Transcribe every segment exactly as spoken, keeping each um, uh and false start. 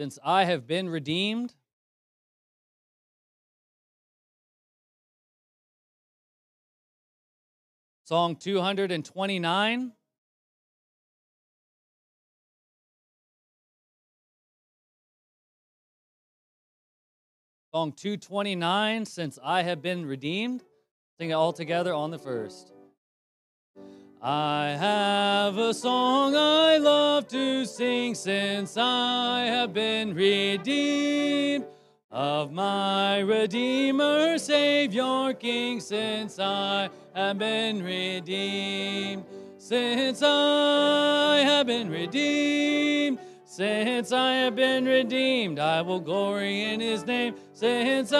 since I have been redeemed. Song two hundred twenty-nine. Song two twenty-nine, Since I Have Been Redeemed. Sing it all together on the first. I have a song I love to sing since I have been redeemed of my Redeemer, Savior, King, since I have been redeemed. Since I have been redeemed, since I have been redeemed, I will glory in His name. Since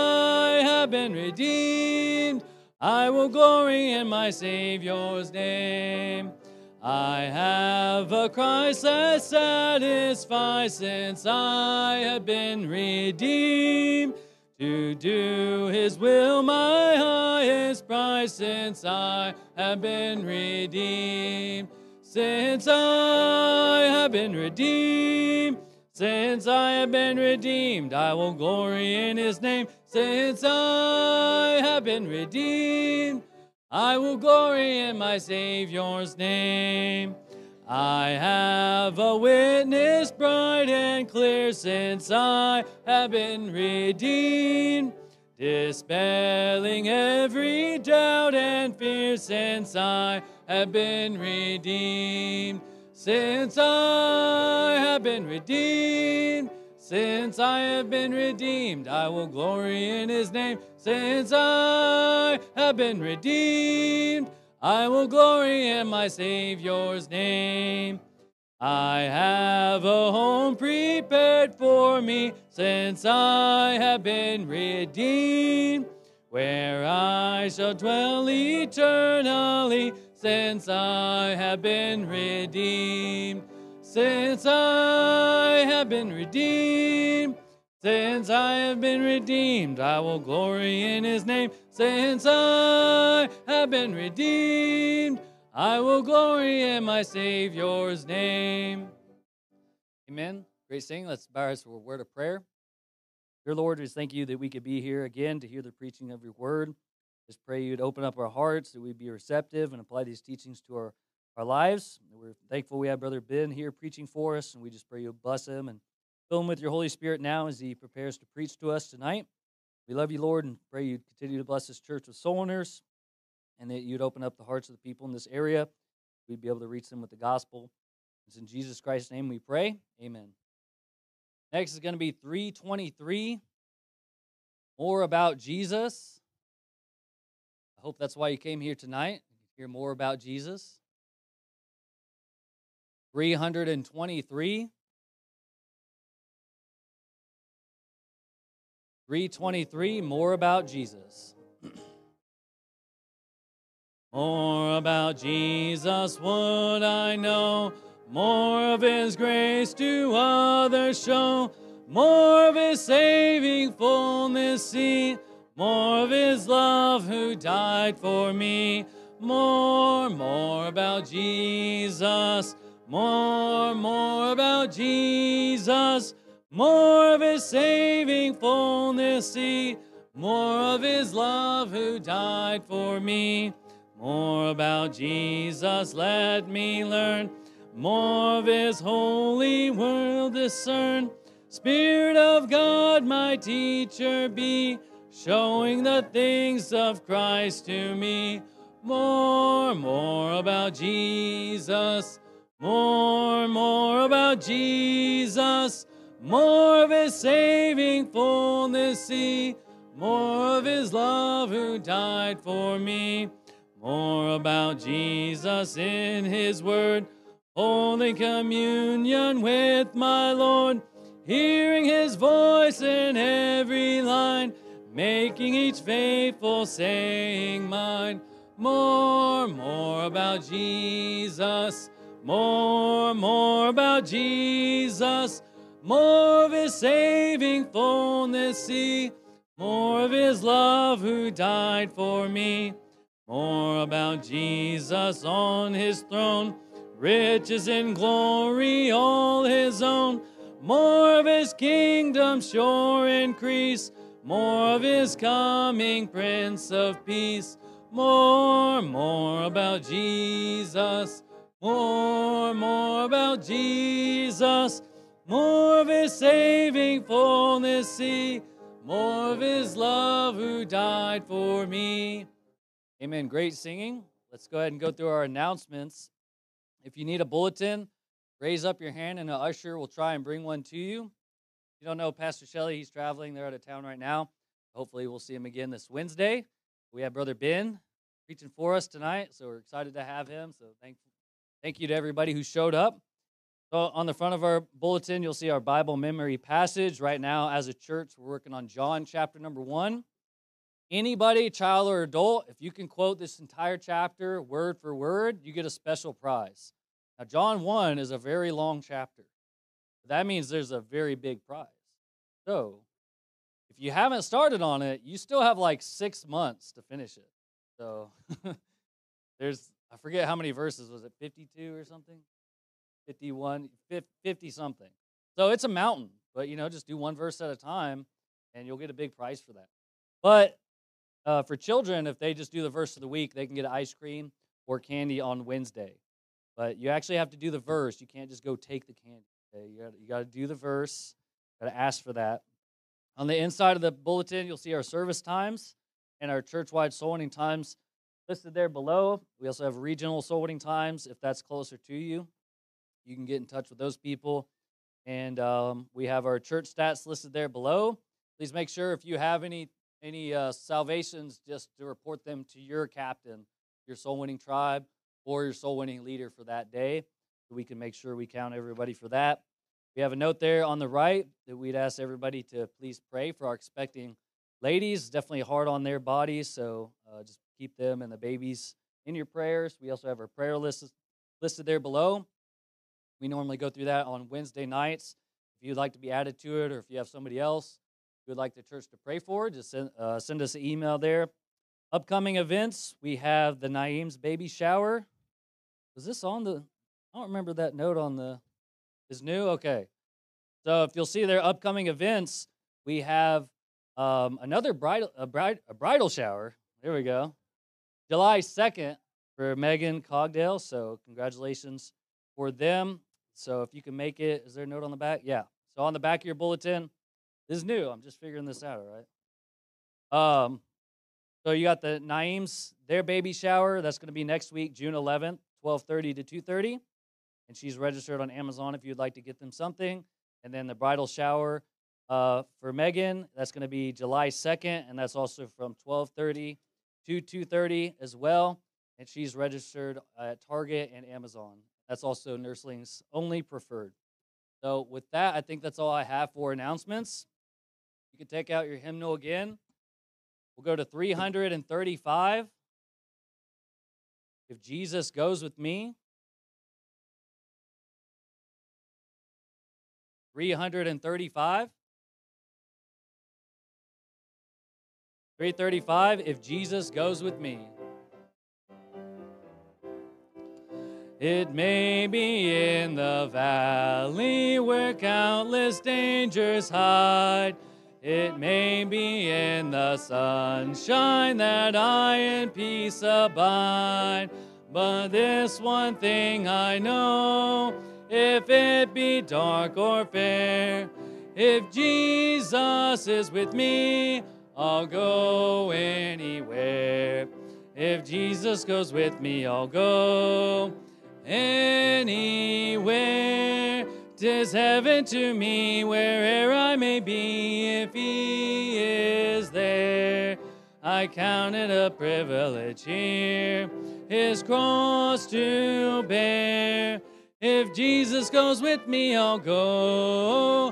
I have been redeemed, I will glory in my Savior's name. I have a Christ that satisfies since I have been redeemed. To do His will, my highest prize, since I have been redeemed. Since I have been redeemed, since I have been redeemed, I will glory in His name. Since I have been redeemed, I will glory in my Savior's name. I have a witness bright and clear since I have been redeemed, dispelling every doubt and fear since I have been redeemed. Since I have been redeemed, since I have been redeemed, I will glory in His name. Since I have been redeemed, I will glory in my Savior's name. I have a home prepared for me since I have been redeemed, where I shall dwell eternally since I have been redeemed. Since I have been redeemed, since I have been redeemed, I will glory in His name. Since I have been redeemed, I will glory in my Savior's name. Amen. Great singing. Let's bow our heads for a word of prayer. Dear Lord, we just thank You that we could be here again to hear the preaching of Your word. Just pray You'd open up our hearts, that we'd be receptive and apply these teachings to our, our lives. We're thankful we have Brother Ben here preaching for us, and we just pray You'll bless him and fill him with Your Holy Spirit now as he prepares to preach to us tonight. We love You, Lord, and pray You'd continue to bless this church with soul winners, and that You'd open up the hearts of the people in this area. We'd be able to reach them with the gospel. It's in Jesus Christ's name we pray. Amen. Next is going to be three twenty-three, More About Jesus. I hope that's why you came here tonight, to hear more about Jesus. three twenty-three. three twenty-three, More About Jesus. More about Jesus would I know, more of His grace to others show, more of His saving fullness see, more of His love who died for me. More, more about Jesus, more, more about Jesus, more of His saving fullness see, more of His love who died for me. More about Jesus let me learn, more of His holy word discern. Spirit of God, my teacher be, showing the things of Christ to me. More, more about Jesus, more, more about Jesus, more of His saving fullness see, more of His love who died for me. More about Jesus in His word, holding communion with my Lord, hearing His voice in every line, making each faithful saying mine. More, more about Jesus, more, more about Jesus, more of His saving fullness see, more of His love who died for me. More about Jesus on His throne, riches and glory all His own. more of his kingdom sure increase, more of his coming, Prince of Peace. More, more about Jesus, more, more about Jesus, more of his saving fullness see, more of his love who died for me. Amen. Great singing. Let's go ahead and go through our announcements. If you need a bulletin, raise up your hand and an usher will try and bring one to you. If you don't know Pastor Shelley, he's traveling. They're out of town right now. Hopefully we'll see him again this Wednesday. We have Brother Ben preaching for us tonight, so we're excited to have him. So thank, thank you to everybody who showed up. So on the front of our bulletin, you'll see our Bible memory passage. Right now, as a church, we're working on John chapter number one. Anybody, child or adult, if you can quote this entire chapter word for word, you get a special prize. Now, John one is a very long chapter. That means there's a very big prize. So if you haven't started on it, you still have like six months to finish it. So there's, I forget how many verses, was it fifty-two or something? fifty-one, fifty something. So it's a mountain, but you know, just do one verse at a time and you'll get a big prize for that. But uh, for children, if they just do the verse of the week, they can get ice cream or candy on Wednesday. But you actually have to do the verse. You can't just go take the candy. Okay? You got you got to do the verse. Got to ask for that. On the inside of the bulletin, you'll see our service times and our church-wide soul winning times listed there below. We also have regional soul winning times if that's closer to you. You can get in touch with those people. And um, we have our church stats listed there below. Please make sure if you have any any uh, salvations, just to report them to your captain, your soul-winning tribe, or your soul-winning leader for that day, so we can make sure we count everybody for that. We have a note there on the right that we'd ask everybody to please pray for our expecting ladies. Definitely hard on their bodies, so uh, just keep them and the babies in your prayers. We also have our prayer list listed there below. We normally go through that on Wednesday nights. If you'd like to be added to it, or if you have somebody else you would like the church to pray for, just send, uh, send us an email there. Upcoming events, we have the Naeem's baby shower. Was this on the, I don't remember that note on the, is new? Okay. So if you'll see their upcoming events, we have um, another bridal, a, bride, a bridal shower. There we go. July second for Megan Cogdale, so congratulations for them. So if you can make it, is there a note on the back? Yeah. So on the back of your bulletin, this is new. I'm just figuring this out, all right? Um, so you got the Naeem's, their baby shower. That's going to be next week, June eleventh, twelve thirty to two thirty. And she's registered on Amazon if you'd like to get them something. And then the bridal shower uh, for Megan, that's going to be July second, and that's also from twelve thirty to two thirty as well. And she's registered at Target and Amazon. That's also Nursling's only preferred. So with that, I think that's all I have for announcements. You can take out your hymnal again. We'll go to three hundred thirty-five. If Jesus goes with me. three hundred thirty-five. three thirty-five, if Jesus goes with me. It may be in the valley where countless dangers hide. It may be in the sunshine that I in peace abide. But this one thing I know, if it be dark or fair, if Jesus is with me, I'll go anywhere. If Jesus goes with me, I'll go anywhere. 'Tis heaven to me, where'er I may be, if he is there. I count it a privilege here, his cross to bear. If Jesus goes with me, I'll go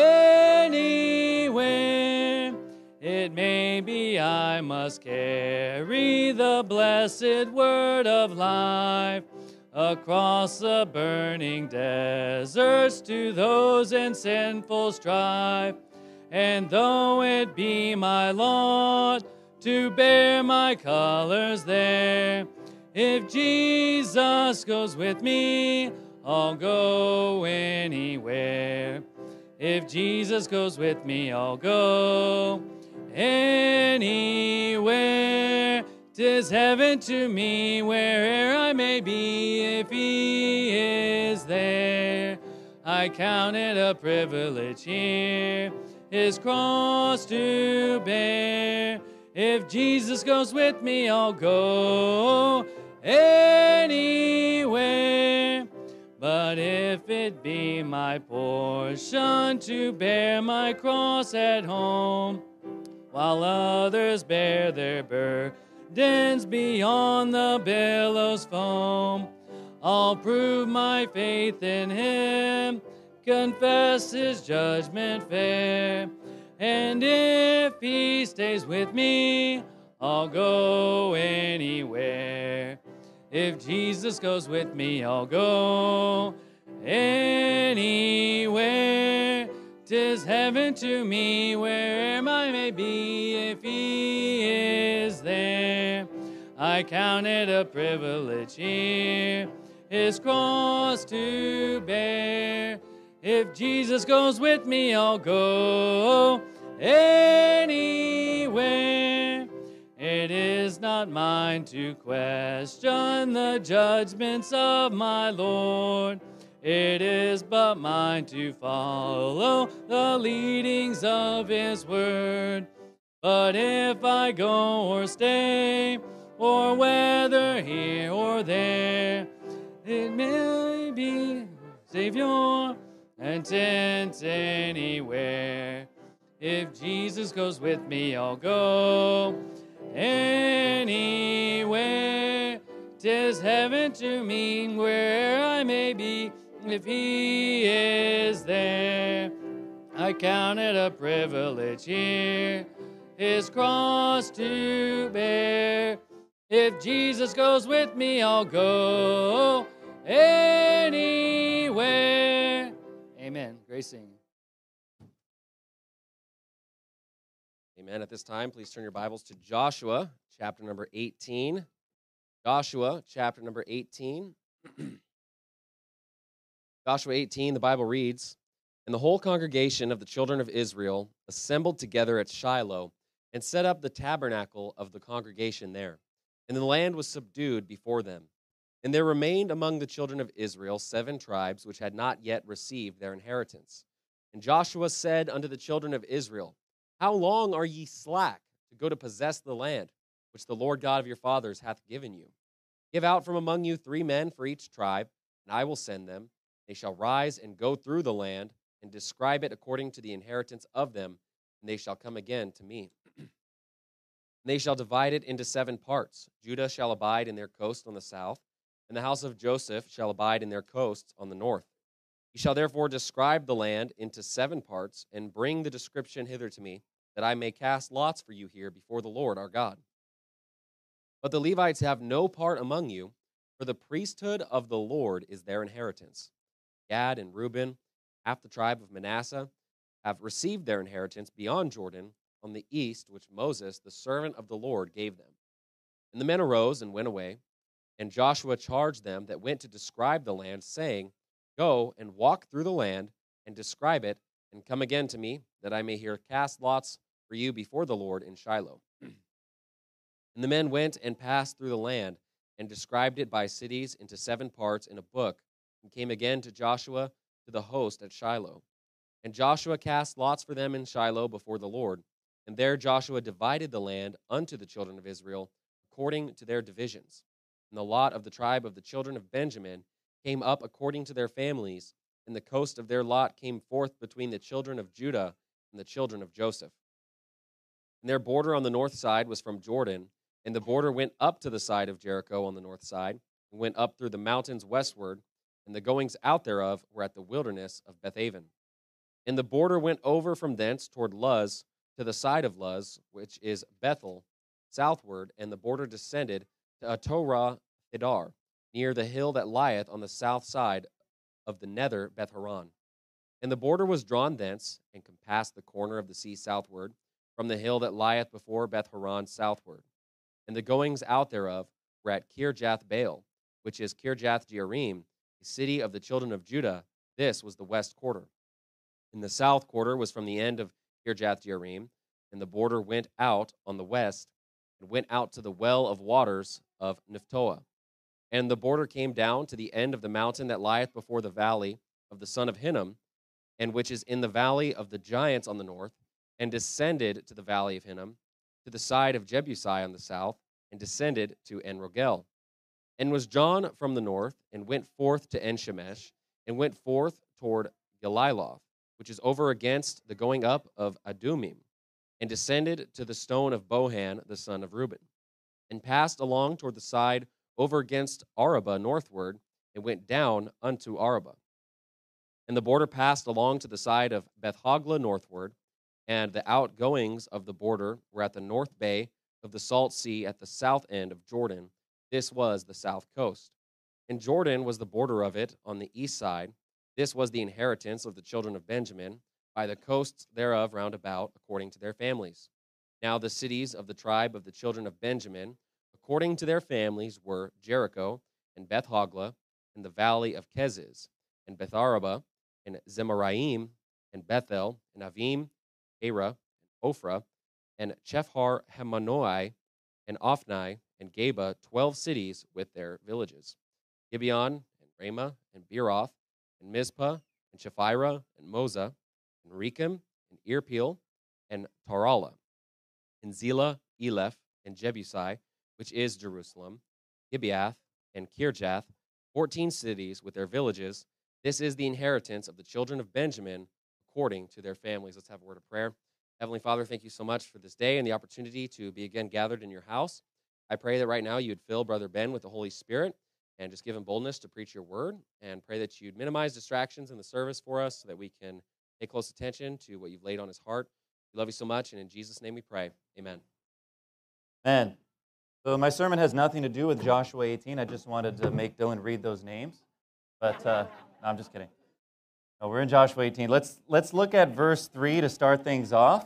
anywhere. It may be I must carry the blessed word of life across the burning deserts to those in sinful strife. And though it be my lot to bear my colors there, if Jesus goes with me, I'll go anywhere. If Jesus goes with me, I'll go anywhere. 'Tis heaven to me, where'er I may be, if he is there. I count it a privilege here, his cross to bear. If Jesus goes with me, I'll go anywhere. But if it be my portion to bear my cross at home, while others bear their burdens beyond the billows' foam, I'll prove my faith in him, confess his judgment fair. And if he stays with me, I'll go anywhere. If Jesus goes with me, I'll go anywhere. 'Tis heaven to me, where'er I may be, if he is there. I count it a privilege here, his cross to bear. If Jesus goes with me, I'll go anywhere. It is not mine to question the judgments of my Lord. It is but mine to follow the leadings of his word. But if I go or stay, or whether here or there, it may be Savior and tent anywhere. If Jesus goes with me, I'll go anywhere. 'Tis heaven to me, where I may be, if he is there. I count it a privilege here, his cross to bear. If Jesus goes with me, I'll go anywhere. Amen. Grace singing. Amen. At this time, please turn your Bibles to Joshua, chapter number eighteen. Joshua, chapter number eighteen. Joshua eighteen, the Bible reads, "And the whole congregation of the children of Israel assembled together at Shiloh and set up the tabernacle of the congregation there. And the land was subdued before them. And there remained among the children of Israel seven tribes which had not yet received their inheritance. And Joshua said unto the children of Israel, How long are ye slack to go to possess the land which the Lord God of your fathers hath given you? Give out from among you three men for each tribe, and I will send them. They shall rise and go through the land and describe it according to the inheritance of them, and they shall come again to me. They shall divide it into seven parts. Judah shall abide in their coast on the south, and the house of Joseph shall abide in their coasts on the north. You shall therefore describe the land into seven parts, and bring the description hither to me, that I may cast lots for you here before the Lord our God. But the Levites have no part among you, for the priesthood of the Lord is their inheritance. Gad and Reuben, half the tribe of Manasseh, have received their inheritance beyond Jordan, on the east, which Moses, the servant of the Lord, gave them. And the men arose and went away, and Joshua charged them that went to describe the land, saying, Go and walk through the land, and describe it, and come again to me, that I may here cast lots for you before the Lord in Shiloh. And the men went and passed through the land, and described it by cities into seven parts in a book, and came again to Joshua to the host at Shiloh. And Joshua cast lots for them in Shiloh before the Lord. And there Joshua divided the land unto the children of Israel according to their divisions. And the lot of the tribe of the children of Benjamin came up according to their families, and the coast of their lot came forth between the children of Judah and the children of Joseph. And their border on the north side was from Jordan, and the border went up to the side of Jericho on the north side, and went up through the mountains westward, and the goings out thereof were at the wilderness of Bethaven. And the border went over from thence toward Luz, to the side of Luz, which is Bethel, southward, and the border descended to Atorah Thedar, near the hill that lieth on the south side of the nether Beth-horon. And the border was drawn thence, and compassed the corner of the sea southward, from the hill that lieth before Beth-horon southward. And the goings out thereof were at Kirjath-baal, which is Kirjath-jearim, a city of the children of Judah. This was the west quarter. And the south quarter was from the end of Kirjath-jearim, and the border went out on the west, and went out to the well of waters of Nephtoah. And the border came down to the end of the mountain that lieth before the valley of the son of Hinnom, and which is in the valley of the giants on the north, and descended to the valley of Hinnom, to the side of Jebusi on the south, and descended to En-rogel. And was John from the north, and went forth to En-shemesh, and went forth toward Geliloth, which is over against the going up of Adumim, and descended to the stone of Bohan, the son of Reuben, and passed along toward the side over against Araba northward, and went down unto Araba. And the border passed along to the side of Beth-hogla northward, and the outgoings of the border were at the north bay of the salt sea at the south end of Jordan. This was the south coast. And Jordan was the border of it on the east side. This was the inheritance of the children of Benjamin, by the coasts thereof round about, according to their families. Now the cities of the tribe of the children of Benjamin, according to their families, were Jericho, and Beth-hogla, and the valley of Keziz, and Betharaba, and Zemaraim, and Bethel, and Avim, Ara, and Ophrah, and Chephar Hamanoi, and Ophni, and Geba, twelve cities with their villages. Gibeon, and Ramah, and Beeroth, and Mizpah, and Shephirah, and Moza, and Rechem, and Irpeel, and Tarala, and Zillah, Eleph, and Jebusi, which is Jerusalem, Gibeath, and Kirjath, fourteen cities with their villages. This is the inheritance of the children of Benjamin, according to their families. Let's have a word of prayer. Heavenly Father, thank you so much for this day and the opportunity to be again gathered in your house. I pray that right now you'd fill Brother Ben with the Holy Spirit and just give him boldness to preach your word, and pray that you'd minimize distractions in the service for us so that we can pay close attention to what you've laid on his heart. We love you so much, and in Jesus' name we pray. Amen. Amen. So my sermon has nothing to do with Joshua eighteen. I just wanted to make Dylan read those names. But uh, no, I'm just kidding. No, we're in Joshua eighteen. Let's, let's look at verse three to start things off.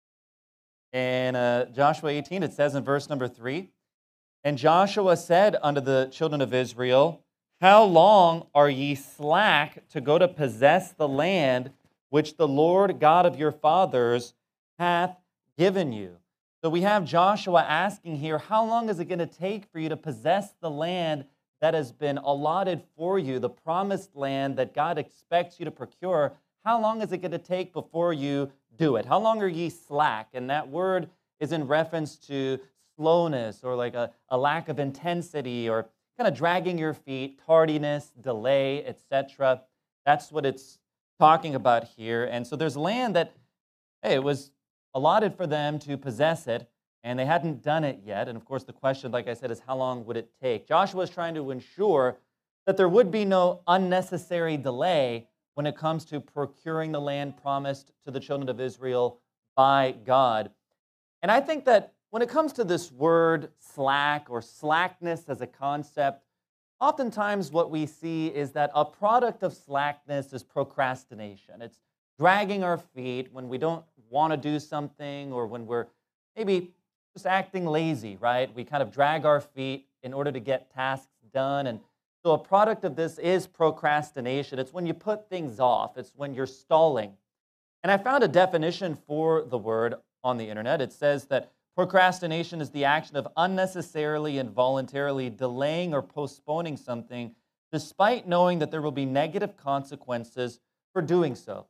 In uh, Joshua eighteen, it says in verse number three, "And Joshua said unto the children of Israel, How long are ye slack to go to possess the land which the Lord God of your fathers hath given you?" So we have Joshua asking here, how long is it going to take for you to possess the land that has been allotted for you, the promised land that God expects you to procure? How long is it going to take before you do it? How long are ye slack? And that word is in reference to slowness, or like a, a lack of intensity, or kind of dragging your feet, tardiness, delay, et cetera. That's what it's talking about here. And so there's land that, hey, it was allotted for them to possess it, and they hadn't done it yet. And of course, the question, like I said, is how long would it take? Joshua is trying to ensure that there would be no unnecessary delay when it comes to procuring the land promised to the children of Israel by God. And I think that when it comes to this word slack, or slackness as a concept, oftentimes what we see is that a product of slackness is procrastination. It's dragging our feet when we don't want to do something, or when we're maybe just acting lazy, right? We kind of drag our feet in order to get tasks done. And so a product of this is procrastination. It's when you put things off. It's when you're stalling. And I found a definition for the word on the internet. It says that procrastination is the action of unnecessarily and voluntarily delaying or postponing something despite knowing that there will be negative consequences for doing so.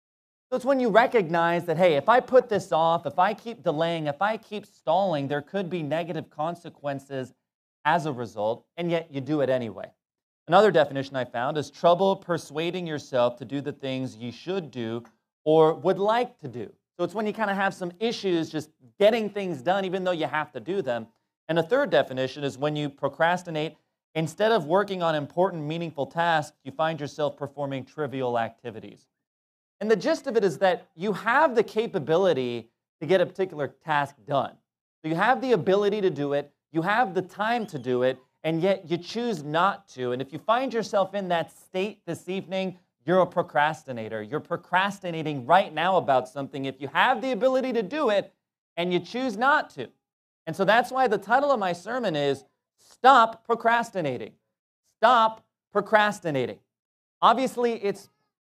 So it's when you recognize that, hey, if I put this off, if I keep delaying, if I keep stalling, there could be negative consequences as a result, and yet you do it anyway. Another definition I found is trouble persuading yourself to do the things you should do or would like to do. So it's when you kind of have some issues just getting things done even though you have to do them. And a third definition is when you procrastinate, instead of working on important, meaningful tasks, you find yourself performing trivial activities. And the gist of it is that you have the capability to get a particular task done. So you have the ability to do it, you have the time to do it, and yet you choose not to. And if you find yourself in that state this evening, you're a procrastinator. You're procrastinating right now about something if you have the ability to do it and you choose not to. And so that's why the title of my sermon is Stop Procrastinating. Stop procrastinating. Obviously, it's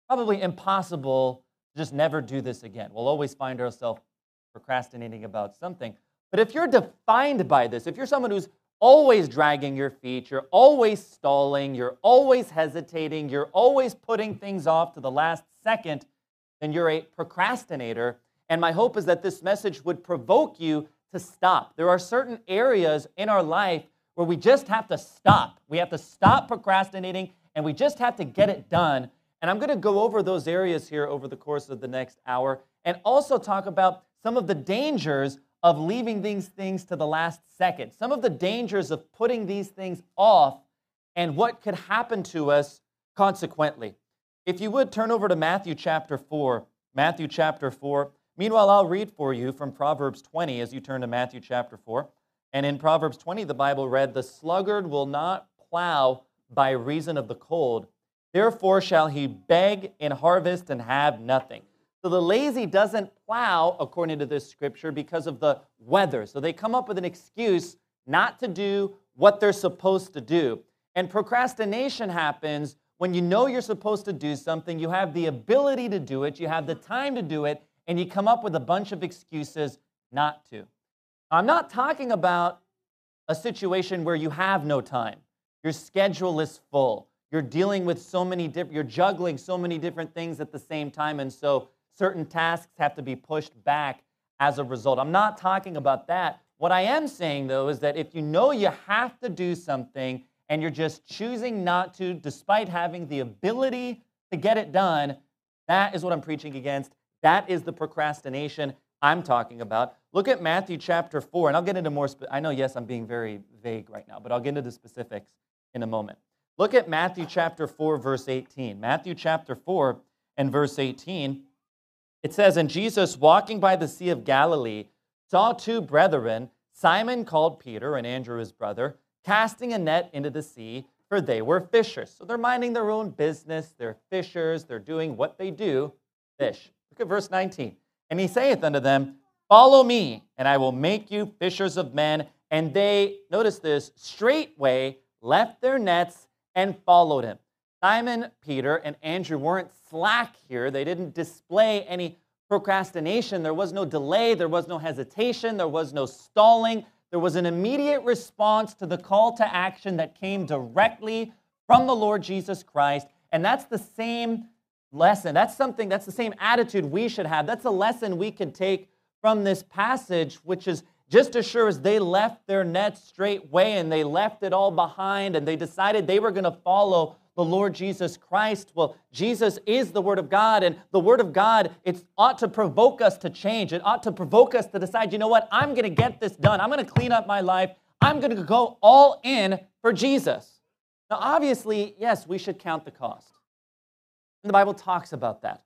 probably impossible to just never do this again. We'll always find ourselves procrastinating about something. But if you're defined by this, if you're someone who's always dragging your feet, you're always stalling, you're always hesitating, you're always putting things off to the last second, then you're a procrastinator. And my hope is that this message would provoke you to stop. There are certain areas in our life where we just have to stop. We have to stop procrastinating, and we just have to get it done. And I'm going to go over those areas here over the course of the next hour, and also talk about some of the dangers of leaving these things to the last second, some of the dangers of putting these things off, and what could happen to us consequently. If you would, turn over to Matthew chapter four. Matthew chapter four. Meanwhile, I'll read for you from Proverbs twenty as you turn to Matthew chapter four. And in Proverbs twenty, the Bible read, "The sluggard will not plow by reason of the cold. Therefore shall he beg in harvest and have nothing." So the lazy doesn't plow, according to this scripture, because of the weather. So they come up with an excuse not to do what they're supposed to do. And procrastination happens when you know you're supposed to do something, you have the ability to do it, you have the time to do it, and you come up with a bunch of excuses not to. I'm not talking about a situation where you have no time. Your schedule is full. You're dealing with so many different, you're juggling so many different things at the same time, and so certain tasks have to be pushed back as a result. I'm not talking about that. What I am saying, though, is that if you know you have to do something and you're just choosing not to, despite having the ability to get it done, that is what I'm preaching against. That is the procrastination I'm talking about. Look at Matthew chapter four, and I'll get into more, spe- I know, yes, I'm being very vague right now, but I'll get into the specifics in a moment. Look at Matthew chapter four, verse eighteen. Matthew chapter four and verse eighteen. It says, "And Jesus, walking by the Sea of Galilee, saw two brethren, Simon called Peter and Andrew his brother, casting a net into the sea, for they were fishers." So they're minding their own business. They're fishers. They're doing what they do, fish. Look at verse nineteen. "And he saith unto them, Follow me, and I will make you fishers of men. And they," notice this, "straightway left their nets and followed him." Simon, Peter, and Andrew weren't slack here. They didn't display any procrastination. There was no delay. There was no hesitation. There was no stalling. There was an immediate response to the call to action that came directly from the Lord Jesus Christ. And that's the same lesson. That's something, that's the same attitude we should have. That's a lesson we could take from this passage, which is just as sure as they left their nets straightway and they left it all behind and they decided they were going to follow the Lord Jesus Christ. Well, Jesus is the Word of God, and the Word of God, it ought to provoke us to change. It ought to provoke us to decide, you know what, I'm going to get this done. I'm going to clean up my life. I'm going to go all in for Jesus. Now, obviously, yes, we should count the cost. And the Bible talks about that.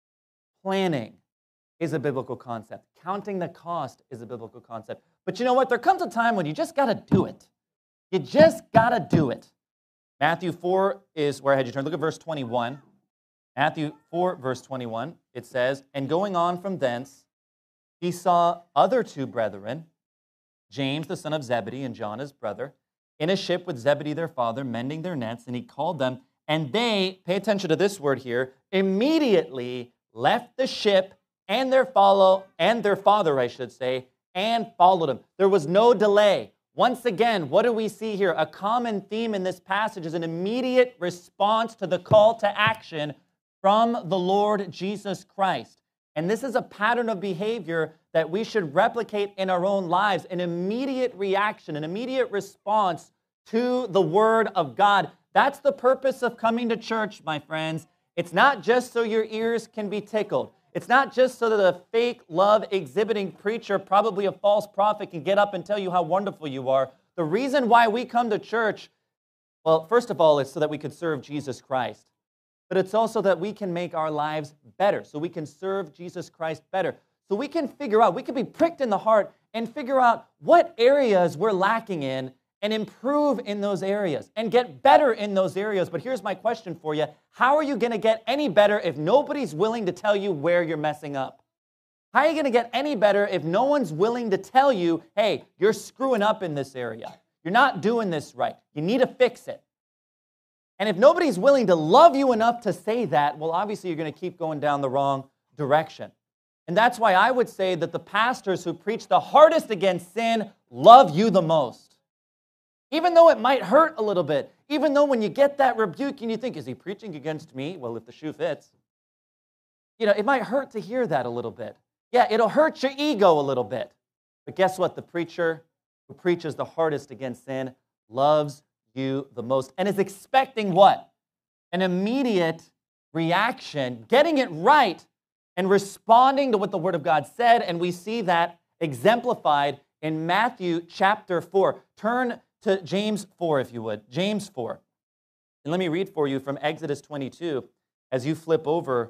Planning is a biblical concept. Counting the cost is a biblical concept. But you know what? There comes a time when you just got to do it. You just got to do it. Matthew four is where I had you turn. Look at verse twenty-one. Matthew four, verse twenty-one. It says, "And going on from thence, he saw other two brethren, James the son of Zebedee and John his brother, in a ship with Zebedee their father, mending their nets. And he called them, and they," pay attention to this word here, "immediately left the ship and their follow and their father, I should say, and followed him." There was no delay. Once again, what do we see here? A common theme in this passage is an immediate response to the call to action from the Lord Jesus Christ. And this is a pattern of behavior that we should replicate in our own lives, an immediate reaction, an immediate response to the Word of God. That's the purpose of coming to church, my friends. It's not just so your ears can be tickled. It's not just so that a fake love-exhibiting preacher, probably a false prophet, can get up and tell you how wonderful you are. The reason why we come to church, well, first of all, it's so that we could serve Jesus Christ. But it's also that we can make our lives better, so we can serve Jesus Christ better. So we can figure out, we can be pricked in the heart and figure out what areas we're lacking in and improve in those areas and get better in those areas. But here's my question for you. How are you going to get any better if nobody's willing to tell you where you're messing up? How are you going to get any better if no one's willing to tell you, hey, you're screwing up in this area. You're not doing this right. You need to fix it. And if nobody's willing to love you enough to say that, well, obviously you're going to keep going down the wrong direction. And that's why I would say that the pastors who preach the hardest against sin love you the most. Even though it might hurt a little bit, even though when you get that rebuke and you think, is he preaching against me? Well, if the shoe fits. You know, it might hurt to hear that a little bit. Yeah, it'll hurt your ego a little bit. But guess what? The preacher who preaches the hardest against sin loves you the most and is expecting what? An immediate reaction, getting it right and responding to what the Word of God said. And we see that exemplified in Matthew chapter four. Turn to James four, if you would. James four. And let me read for you from Exodus twenty-two as you flip over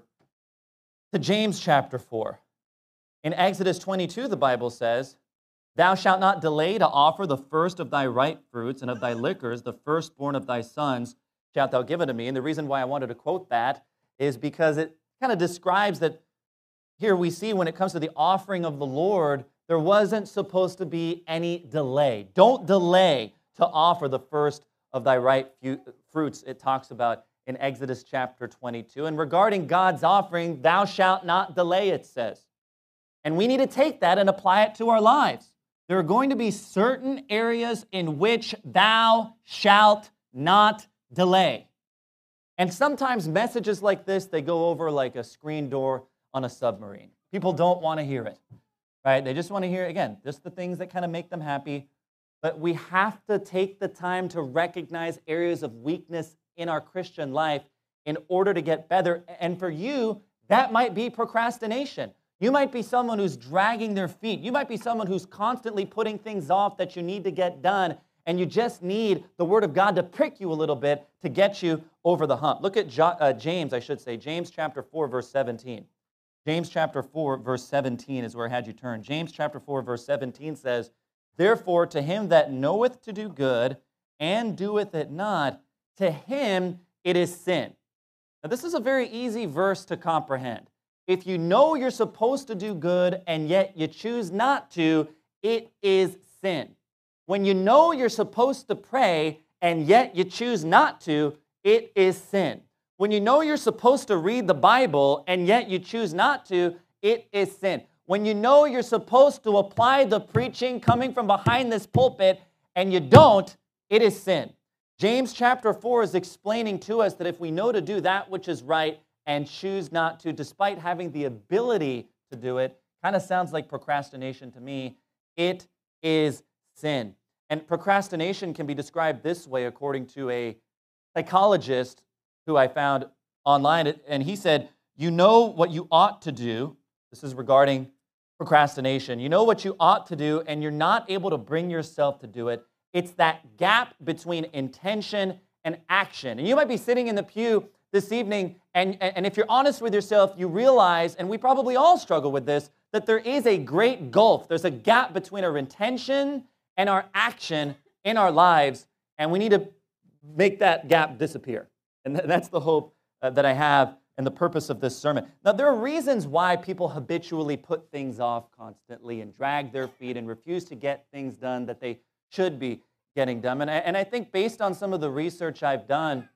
to James chapter four. In Exodus twenty-two, the Bible says, thou shalt not delay to offer the first of thy ripe fruits, and of thy liquors, the firstborn of thy sons, shalt thou give unto me. And the reason why I wanted to quote that is because it kind of describes that here we see when it comes to the offering of the Lord, there wasn't supposed to be any delay. Don't delay to offer the first of thy ripe fruits, it talks about in Exodus chapter twenty-two. And regarding God's offering, thou shalt not delay, it says. And we need to take that and apply it to our lives. There are going to be certain areas in which thou shalt not delay. And sometimes messages like this, they go over like a screen door on a submarine. People don't want to hear it, right? They just want to hear, again, just the things that kind of make them happy. But we have to take the time to recognize areas of weakness in our Christian life in order to get better. And for you, that might be procrastination. You might be someone who's dragging their feet. You might be someone who's constantly putting things off that you need to get done, and you just need the Word of God to prick you a little bit to get you over the hump. Look at jo- uh, James, I should say, James chapter four, verse seventeen. James chapter four, verse seventeen is where I had you turn. James chapter four, verse seventeen says, therefore, to him that knoweth to do good and doeth it not, to him it is sin. Now, this is a very easy verse to comprehend. If you know you're supposed to do good and yet you choose not to, it is sin. When you know you're supposed to pray and yet you choose not to, it is sin. When you know you're supposed to read the Bible and yet you choose not to, it is sin. When you know you're supposed to apply the preaching coming from behind this pulpit and you don't, it is sin. James chapter four is explaining to us that if we know to do that which is right and choose not to, despite having the ability to do it, kind of sounds like procrastination to me, it is sin. And procrastination can be described this way according to a psychologist who I found online, and he said, you know what you ought to do. This is regarding procrastination. You know what you ought to do, and you're not able to bring yourself to do it. It's that gap between intention and action. And you might be sitting in the pew this evening, and, and if you're honest with yourself, you realize, and we probably all struggle with this, that there is a great gulf. There's a gap between our intention and our action in our lives, and we need to make that gap disappear. And that's the hope uh, that I have and the purpose of this sermon. Now, there are reasons why people habitually put things off constantly and drag their feet and refuse to get things done that they should be getting done. And I, and I think based on some of the research I've done,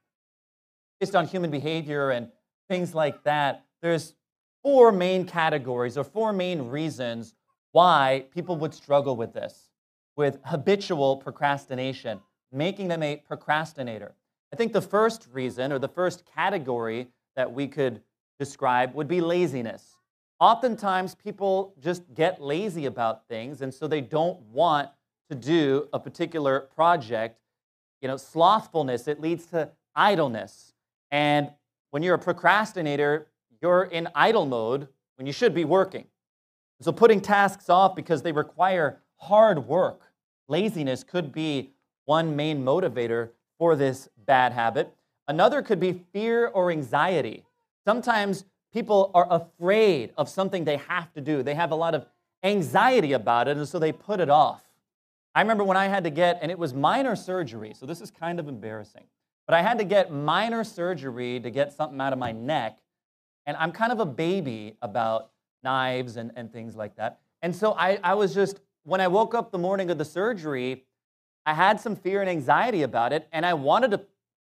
based on human behavior and things like that, there's four main categories or four main reasons why people would struggle with this, with habitual procrastination, making them a procrastinator. I think the first reason or the first category that we could describe would be laziness. Oftentimes, people just get lazy about things, and so they don't want to do a particular project. You know, slothfulness, it leads to idleness. And when you're a procrastinator, you're in idle mode when you should be working. So putting tasks off because they require hard work, laziness could be one main motivator for this bad habit. Another could be fear or anxiety. Sometimes people are afraid of something they have to do. They have a lot of anxiety about it, and so they put it off. I remember when I had to get, and it was minor surgery, so this is kind of embarrassing, but I had to get minor surgery to get something out of my neck, and I'm kind of a baby about knives and, and things like that. And so I, I was just, when I woke up the morning of the surgery, I had some fear and anxiety about it, and I wanted to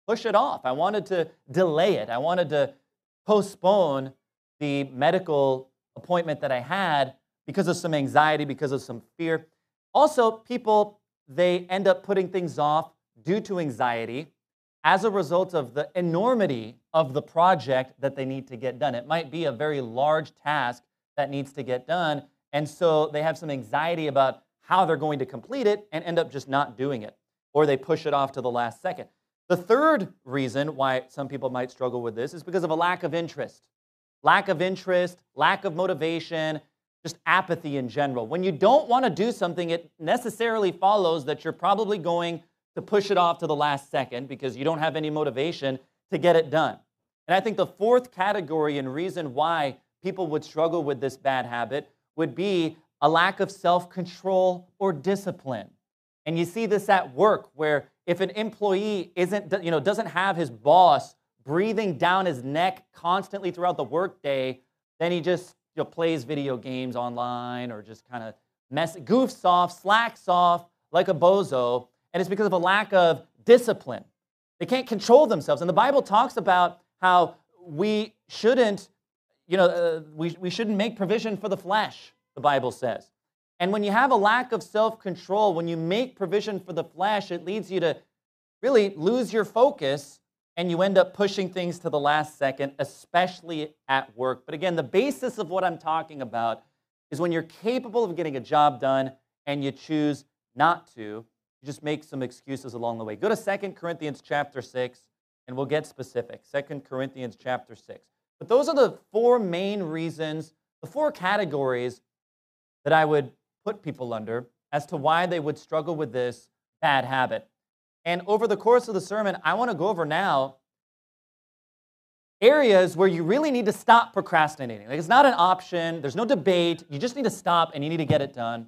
push it off. I wanted to delay it. I wanted to postpone the medical appointment that I had because of some anxiety, because of some fear. Also, people, they end up putting things off due to anxiety as a result of the enormity of the project that they need to get done. It might be a very large task that needs to get done, and so they have some anxiety about how they're going to complete it and end up just not doing it, or they push it off to the last second. The third reason why some people might struggle with this is because of a lack of interest. Lack of interest, lack of motivation, just apathy in general. When you don't want to do something, it necessarily follows that you're probably going to push it off to the last second because you don't have any motivation to get it done. And I think the fourth category and reason why people would struggle with this bad habit would be a lack of self-control or discipline. And you see this at work, where if an employee isn't, you know, doesn't have his boss breathing down his neck constantly throughout the workday, then he just, you know, plays video games online or just kind of mess, goofs off, slacks off like a bozo, and it's because of a lack of discipline. They can't control themselves. And the Bible talks about how we shouldn't, you know, uh, we, we shouldn't make provision for the flesh, the Bible says. And when you have a lack of self-control, when you make provision for the flesh, it leads you to really lose your focus, and you end up pushing things to the last second, especially at work. But again, the basis of what I'm talking about is when you're capable of getting a job done and you choose not to, you just make some excuses along the way. Go to Second Corinthians chapter six, and we'll get specific. Second Corinthians chapter six. But those are the four main reasons, the four categories that I would put people under as to why they would struggle with this bad habit. And over the course of the sermon, I want to go over now areas where you really need to stop procrastinating. Like, it's not an option. There's no debate. You just need to stop, and you need to get it done.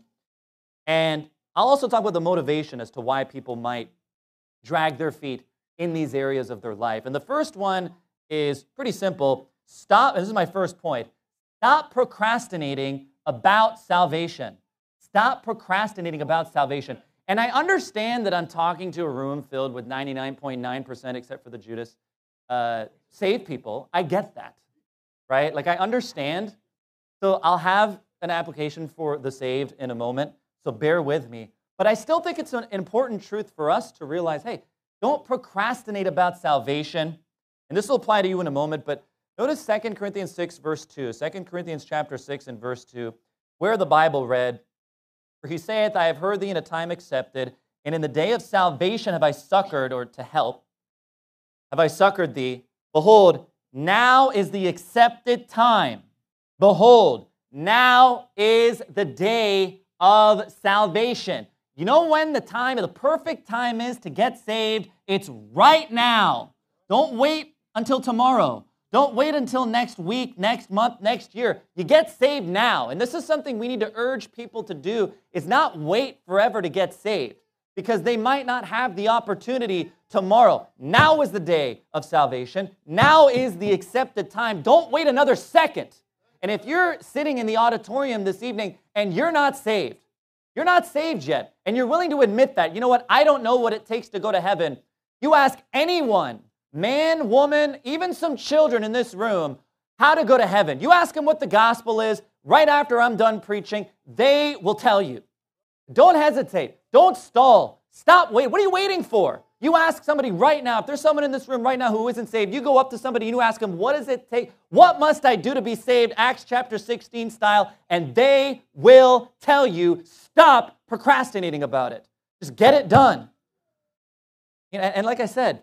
And I'll also talk about the motivation as to why people might drag their feet in these areas of their life. And the first one is pretty simple. Stop, and this is my first point, stop procrastinating about salvation. Stop procrastinating about salvation. And I understand that I'm talking to a room filled with ninety-nine point nine percent, except for the Judas, uh, saved people. I get that, right? Like, I understand. So I'll have an application for the saved in a moment, so bear with me. But I still think it's an important truth for us to realize, hey, don't procrastinate about salvation. And this will apply to you in a moment, but notice Second Corinthians six, verse two. Second Corinthians chapter six and verse two, where the Bible read, "For he saith, I have heard thee in a time accepted, and in the day of salvation have I succored," or to help, "have I succored thee. Behold, now is the accepted time. Behold, now is the day of salvation." You know when the time, the perfect time is to get saved? It's right now. Don't wait until tomorrow. Don't wait until next week, next month, next year. You get saved now. And this is something we need to urge people to do, is not wait forever to get saved, because they might not have the opportunity tomorrow. Now is the day of salvation. Now is the accepted time. Don't wait another second. And if you're sitting in the auditorium this evening and you're not saved, you're not saved yet, and you're willing to admit that, you know what, I don't know what it takes to go to heaven. You ask anyone, man, woman, even some children in this room, how to go to heaven. You ask them what the gospel is right after I'm done preaching, they will tell you. Don't hesitate. Don't stall. Stop waiting. What are you waiting for? You ask somebody right now, if there's someone in this room right now who isn't saved, you go up to somebody and you ask them, what does it take? What must I do to be saved? Acts chapter sixteen style. And they will tell you, stop procrastinating about it. Just get it done. You know, and like I said,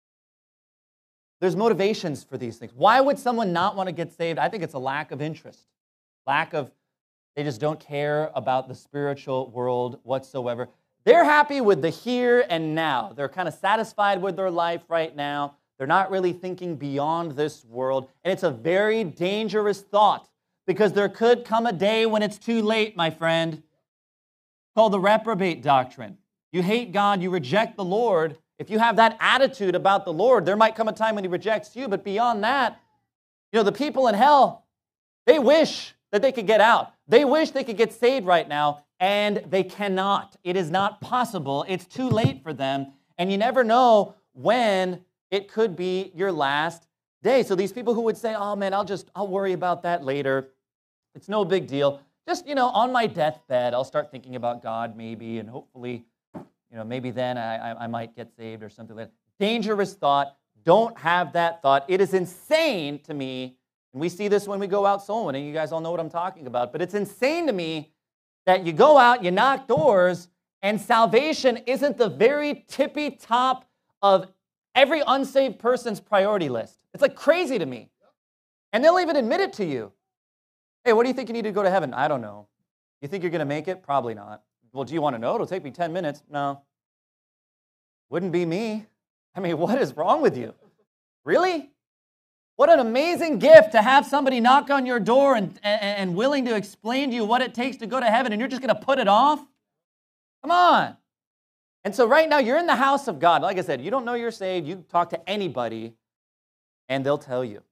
there's motivations for these things. Why would someone not want to get saved? I think it's a lack of interest. Lack of, they just don't care about the spiritual world whatsoever. They're happy with the here and now. They're kind of satisfied with their life right now. They're not really thinking beyond this world. And it's a very dangerous thought, because there could come a day when it's too late, my friend, called the reprobate doctrine. You hate God, you reject the Lord. If you have that attitude about the Lord, there might come a time when he rejects you. But beyond that, you know, the people in hell, they wish that they could get out. They wish they could get saved right now, and they cannot. It is not possible. It's too late for them. And you never know when it could be your last day. So these people who would say, oh man, I'll just, I'll worry about that later. It's no big deal. Just, you know, on my deathbed, I'll start thinking about God maybe, and hopefully, you know, maybe then I, I, I might get saved or something like that. Dangerous thought. Don't have that thought. It is insane to me, and we see this when we go out soul winning. You guys all know what I'm talking about, but it's insane to me that you go out, you knock doors, and salvation isn't the very tippy top of every unsaved person's priority list. It's like crazy to me. And they'll even admit it to you. Hey, what do you think you need to go to heaven? I don't know. You think you're going to make it? Probably not. Well, do you want to know? It'll take me ten minutes. No. Wouldn't be me. I mean, what is wrong with you? Really? What an amazing gift to have somebody knock on your door and, and, and willing to explain to you what it takes to go to heaven, and you're just going to put it off? Come on. And so right now, you're in the house of God. Like I said, you don't know you're saved. You talk to anybody, and they'll tell you.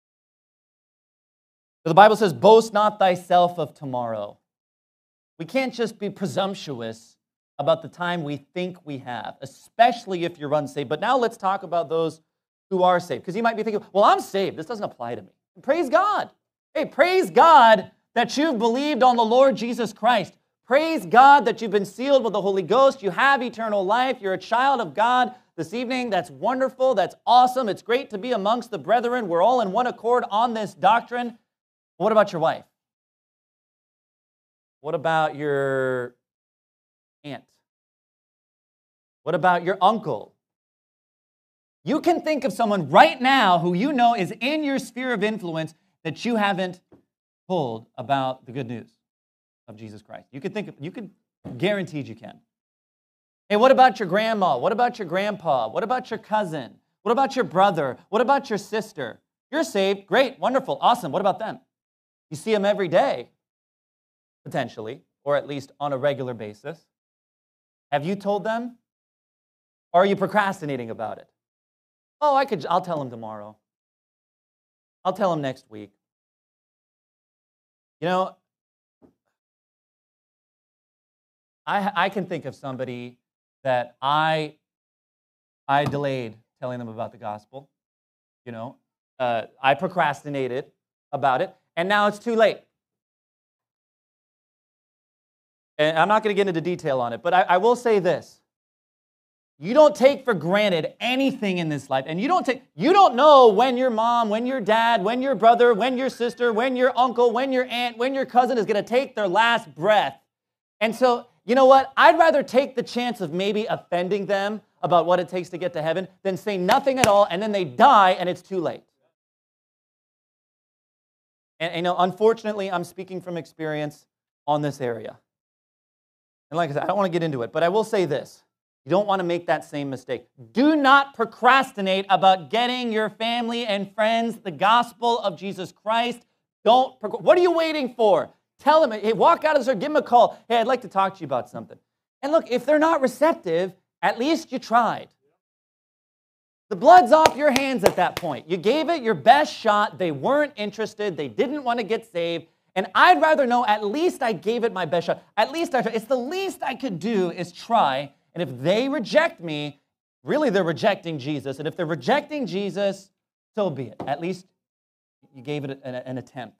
The Bible says, boast not thyself of tomorrow. We can't just be presumptuous about the time we think we have, especially if you're unsaved. But now let's talk about those who are saved. Because you might be thinking, well, I'm saved. This doesn't apply to me. Praise God. Hey, praise God that you've believed on the Lord Jesus Christ. Praise God that you've been sealed with the Holy Ghost. You have eternal life. You're a child of God this evening. That's wonderful. That's awesome. It's great to be amongst the brethren. We're all in one accord on this doctrine. What about your wife? What about your aunt? What about your uncle? You can think of someone right now who you know is in your sphere of influence that you haven't told about the good news of Jesus Christ. You could think of, you could, guaranteed you can. Hey, what about your grandma? What about your grandpa? What about your cousin? What about your brother? What about your sister? You're saved. Great, wonderful, awesome. What about them? You see them every day, potentially, or at least on a regular basis. Have you told them? Or are you procrastinating about it? Oh, I could, I'll tell them tomorrow. I'll tell them next week. You know, I, I can think of somebody that I, I delayed telling them about the gospel. You know, uh, I procrastinated about it. And now it's too late. And I'm not going to get into detail on it, but I, I will say this. You don't take for granted anything in this life. And you don't take, you don't know when your mom, when your dad, when your brother, when your sister, when your uncle, when your aunt, when your cousin is going to take their last breath. And so, you know what? I'd rather take the chance of maybe offending them about what it takes to get to heaven than say nothing at all, and then they die and it's too late. And, you know, unfortunately, I'm speaking from experience on this area. And like I said, I don't want to get into it, but I will say this. You don't want to make that same mistake. Do not procrastinate about getting your family and friends the gospel of Jesus Christ. Don't. What are you waiting for? Tell them, hey, walk out of the store, give them a call. Hey, I'd like to talk to you about something. And look, if they're not receptive, at least you tried. The blood's off your hands at that point. You gave it your best shot. They weren't interested. They didn't want to get saved. And I'd rather know at least I gave it my best shot. At least I tried. It's the least I could do is try. And if they reject me, really they're rejecting Jesus. And if they're rejecting Jesus, so be it. At least you gave it an, an attempt.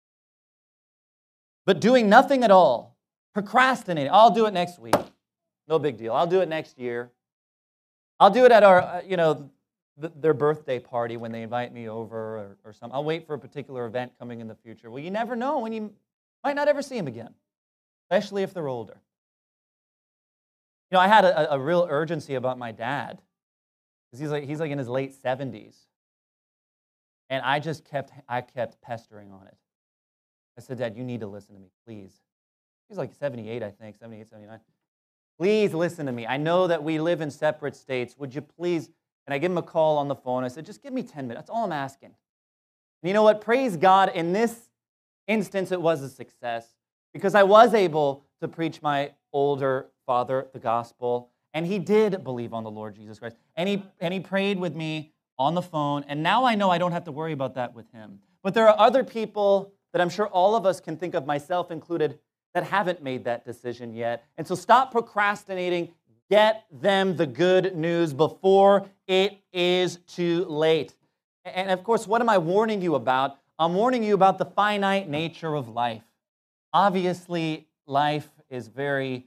But doing nothing at all, procrastinating, I'll do it next week. No big deal. I'll do it next year. I'll do it at our, uh, you know, th- their birthday party when they invite me over or, or something. I'll wait for a particular event coming in the future. Well, you never know when you might not ever see them again, especially if they're older. You know, I had a, a real urgency about my dad because he's like, he's like in his late seventies. And I just kept, I kept pestering on it. I said, Dad, you need to listen to me, please. He's like seventy-eight, I think, seventy-eight, seventy-nine. Please listen to me. I know that we live in separate states. Would you please? And I give him a call on the phone. I said, just give me ten minutes. That's all I'm asking. And you know what? Praise God. In this instance, it was a success because I was able to preach my older father the gospel, and he did believe on the Lord Jesus Christ. And he, and he prayed with me on the phone, and now I know I don't have to worry about that with him. But there are other people that I'm sure all of us can think of, myself included, that haven't made that decision yet. And so stop procrastinating. get them the good news before it is too late. And of course, what am I warning you about? I'm warning you about the finite nature of life. Obviously, life is very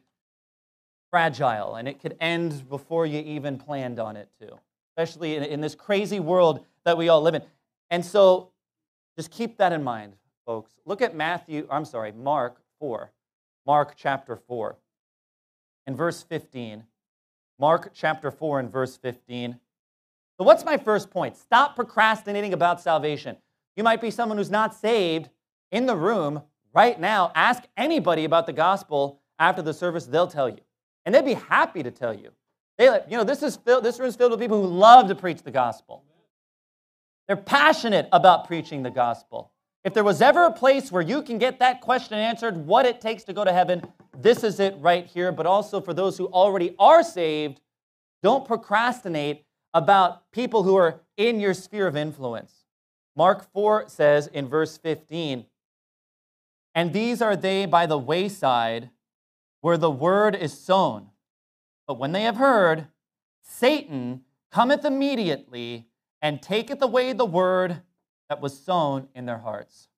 fragile, and it could end before you even planned on it to, especially in, in this crazy world that we all live in. And so just keep that in mind, folks. Look at Matthew, I'm sorry, Mark four. Mark chapter four. In verse fifteen. Mark chapter four and verse fifteen. So what's my first point? Stop procrastinating about salvation. You might be someone who's not saved in the room right now. Ask anybody about the gospel after the service, they'll tell you. And they'd be happy to tell you. They, you know, this is filled, this room is filled with people who love to preach the gospel. They're passionate about preaching the gospel. If there was ever a place where you can get that question answered, what it takes to go to heaven, this is it right here. But also for those who already are saved, don't procrastinate about people who are in your sphere of influence. Mark four says in verse fifteen, "And these are they by the wayside where the word is sown. But when they have heard, Satan cometh immediately and taketh away the word that was sown in their hearts."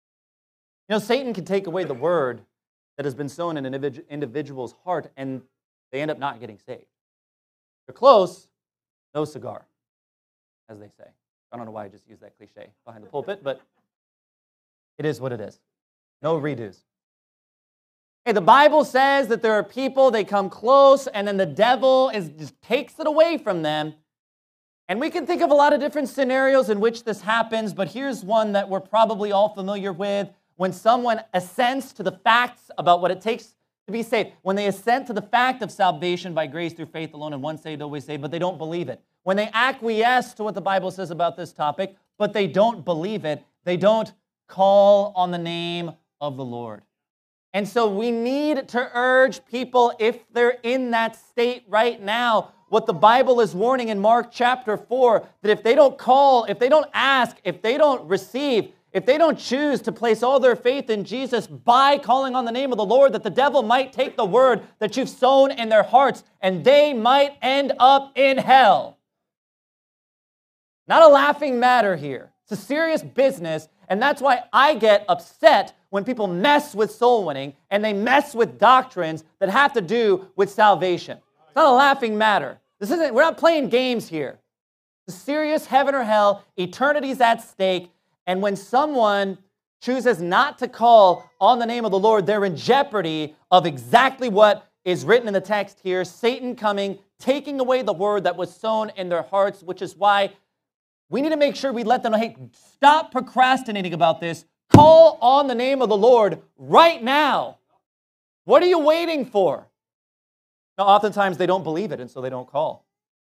You know, Satan can take away the word that has been sown in an individual's heart, and they end up not getting saved. They're close, no cigar, as they say. I don't know why I just used that cliche behind the pulpit, but it is what it is. No redos. Hey, the Bible says that there are people, they come close, and then the devil is just takes it away from them. And we can think of a lot of different scenarios in which this happens, but here's one that we're probably all familiar with. When someone assents to the facts about what it takes to be saved. When they assent to the fact of salvation by grace through faith alone, and once saved, always saved, but they don't believe it. When they acquiesce to what the Bible says about this topic, but they don't believe it, they don't call on the name of the Lord. And so we need to urge people, if they're in that state right now, what the Bible is warning in Mark chapter four, that if they don't call, if they don't ask, if they don't receive, if they don't choose to place all their faith in Jesus by calling on the name of the Lord, that the devil might take the word that you've sown in their hearts and they might end up in hell. Not a laughing matter here. It's a serious business, and that's why I get upset when people mess with soul winning and they mess with doctrines that have to do with salvation. It's not a laughing matter. This isn't, we're not playing games here. It's a serious heaven or hell. Eternity's at stake. And when someone chooses not to call on the name of the Lord, they're in jeopardy of exactly what is written in the text here, Satan coming, taking away the word that was sown in their hearts, which is why we need to make sure we let them know, hey, stop procrastinating about this. Call on the name of the Lord right now. What are you waiting for? Now, oftentimes they don't believe it, and so they don't call.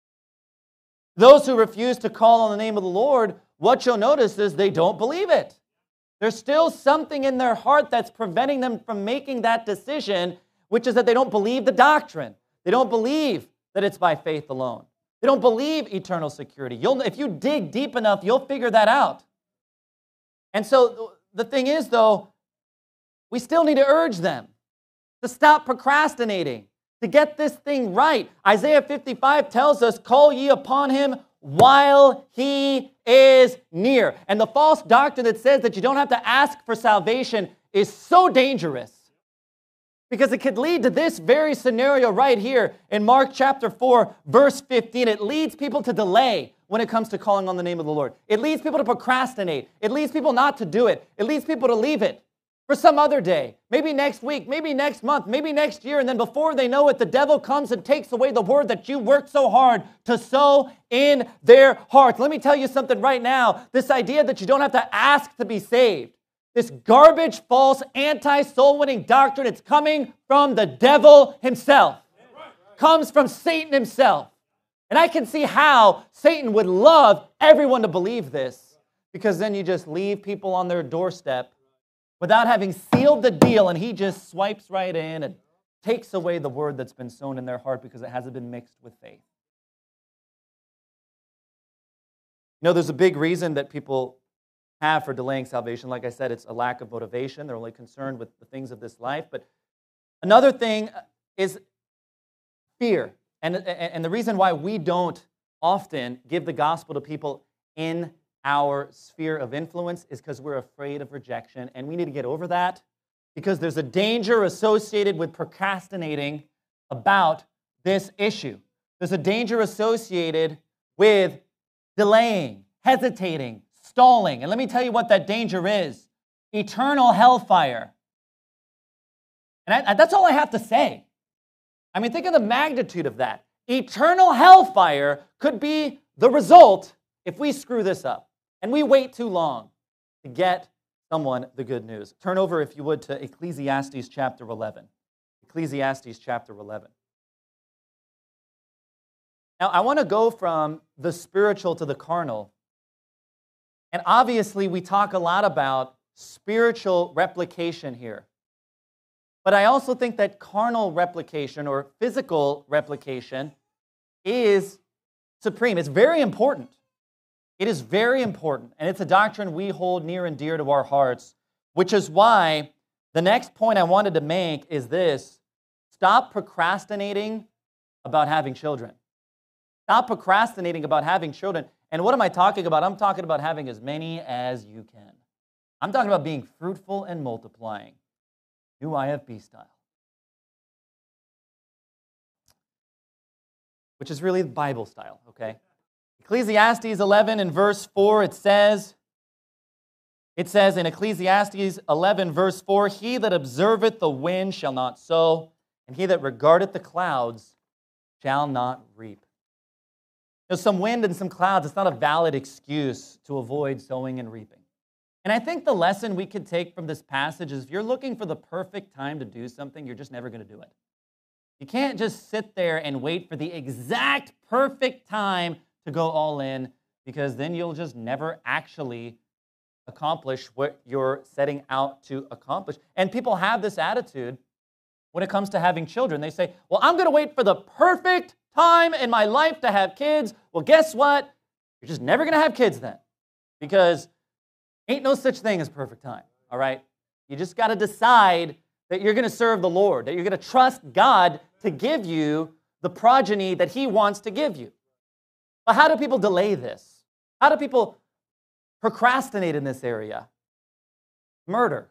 Those who refuse to call on the name of the Lord, what you'll notice is they don't believe it. There's still something in their heart that's preventing them from making that decision, which is that they don't believe the doctrine. They don't believe that it's by faith alone. They don't believe eternal security. You'll, if you dig deep enough, you'll figure that out. And so the thing is, though, we still need to urge them to stop procrastinating, to get this thing right. Isaiah fifty-five tells us, call ye upon him while he is near. And the false doctrine that says that you don't have to ask for salvation is so dangerous, because it could lead to this very scenario right here in Mark chapter four, verse fifteen. It leads people to delay when it comes to calling on the name of the Lord. It leads people to procrastinate. It leads people not to do it. It leads people to leave it for some other day, maybe next week, maybe next month, maybe next year, and then before they know it, the devil comes and takes away the word that you worked so hard to sow in their hearts. Let me tell you something right now. This idea that you don't have to ask to be saved, this garbage, false, anti-soul-winning doctrine, it's coming from the devil himself. Comes from Satan himself. And I can see how Satan would love everyone to believe this, because then you just leave people on their doorstep without having sealed the deal, and he just swipes right in and takes away the word that's been sown in their heart because it hasn't been mixed with faith. You know, there's a big reason that people have for delaying salvation. Like I said, it's a lack of motivation. They're only concerned with the things of this life. But another thing is fear. And, and the reason why we don't often give the gospel to people in our sphere of influence is because we're afraid of rejection, and we need to get over that because there's a danger associated with procrastinating about this issue. There's a danger associated with delaying, hesitating, stalling. And let me tell you what that danger is. Eternal hellfire. And I, that's all I have to say. I mean, think of the magnitude of that. Eternal hellfire could be the result if we screw this up and we wait too long to get someone the good news. Turn over, if you would, to Ecclesiastes chapter eleven. Ecclesiastes chapter eleven. Now, I want to go from the spiritual to the carnal. And obviously, we talk a lot about spiritual replication here. But I also think that carnal replication or physical replication is supreme. It's very important. It is very important. And it's a doctrine we hold near and dear to our hearts, which is why the next point I wanted to make is this. Stop procrastinating about having children. Stop procrastinating about having children. And what am I talking about? I'm talking about having as many as you can. I'm talking about being fruitful and multiplying. New I F B style. Which is really Bible style, okay? Ecclesiastes eleven in verse four, it says, it says in Ecclesiastes eleven verse four, he that observeth the wind shall not sow, and he that regardeth the clouds shall not reap. You know, some wind and some clouds, it's not a valid excuse to avoid sowing and reaping. And I think the lesson we could take from this passage is if you're looking for the perfect time to do something, you're just never going to do it. You can't just sit there and wait for the exact perfect time to go all in, because then you'll just never actually accomplish what you're setting out to accomplish. And people have this attitude when it comes to having children. They say, well, I'm going to wait for the perfect time in my life to have kids. Well, guess what? You're just never going to have kids then, because ain't no such thing as perfect time, all right? You just got to decide that you're going to serve the Lord, that you're going to trust God to give you the progeny that He wants to give you. But how do people delay this? How do people procrastinate in this area? Murder.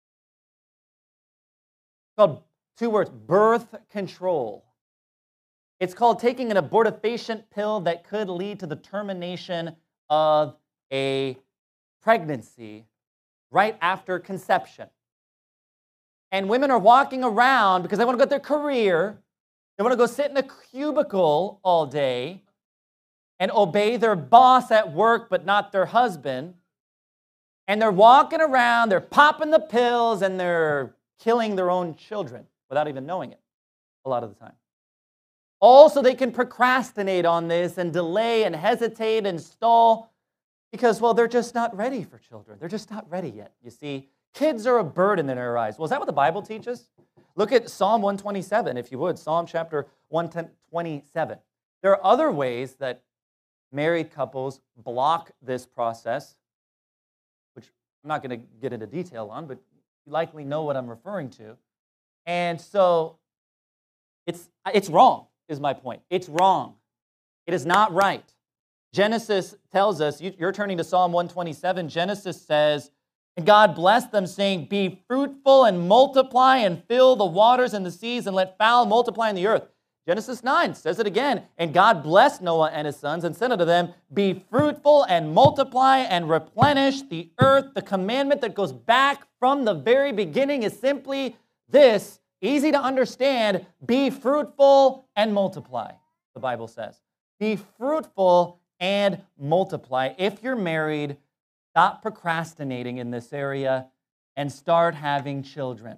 It's called, two words, birth control. It's called taking an abortifacient pill that could lead to the termination of a pregnancy right after conception. And women are walking around because they want to get their career. They want to go sit in a cubicle all day and obey their boss at work, but not their husband. And they're walking around, they're popping the pills, and they're killing their own children without even knowing it a lot of the time. Also, they can procrastinate on this and delay and hesitate and stall because, well, they're just not ready for children. They're just not ready yet, you see. Kids are a burden in our eyes. Well, is that what the Bible teaches? Look at Psalm one twenty-seven, if you would. Psalm chapter one twenty-seven. There are other ways that married couples block this process, which I'm not going to get into detail on, but you likely know what I'm referring to. And so it's, it's wrong, is my point. It's wrong. It is not right. Genesis tells us, you're turning to Psalm one twenty-seven, Genesis says, and God blessed them, saying, be fruitful and multiply and fill the waters and the seas and let fowl multiply in the earth. Genesis nine says it again. And God blessed Noah and his sons and said unto them, be fruitful and multiply and replenish the earth. The commandment that goes back from the very beginning is simply this, easy to understand, be fruitful and multiply, the Bible says. Be fruitful and multiply. If you're married, stop procrastinating in this area and start having children.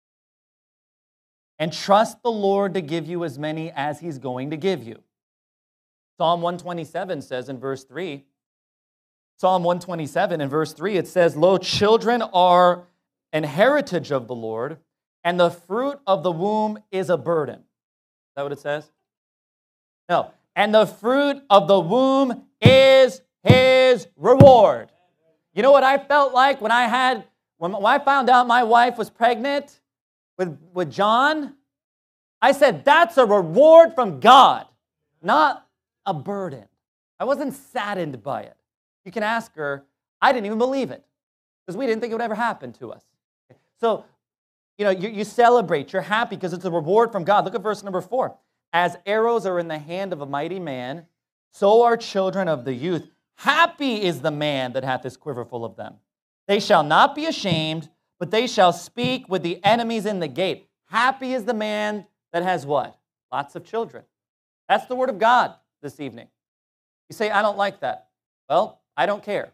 And trust the Lord to give you as many as He's going to give you. Psalm one twenty-seven says in verse three, Psalm one twenty-seven in verse three, it says, lo, children are an heritage of the Lord, and the fruit of the womb is a burden. Is that what it says? No. And the fruit of the womb is His reward. You know what I felt like when I had, when I found out my wife was pregnant with, with John? I said, that's a reward from God, not a burden. I wasn't saddened by it. You can ask her, I didn't even believe it because we didn't think it would ever happen to us. So, you know, you, you celebrate, you're happy because it's a reward from God. Look at verse number four. As arrows are in the hand of a mighty man, so are children of the youth. Happy is the man that hath his quiver full of them. They shall not be ashamed, but they shall speak with the enemies in the gate. Happy is the man that has what? Lots of children. That's the word of God this evening. You say, I don't like that. Well, I don't care.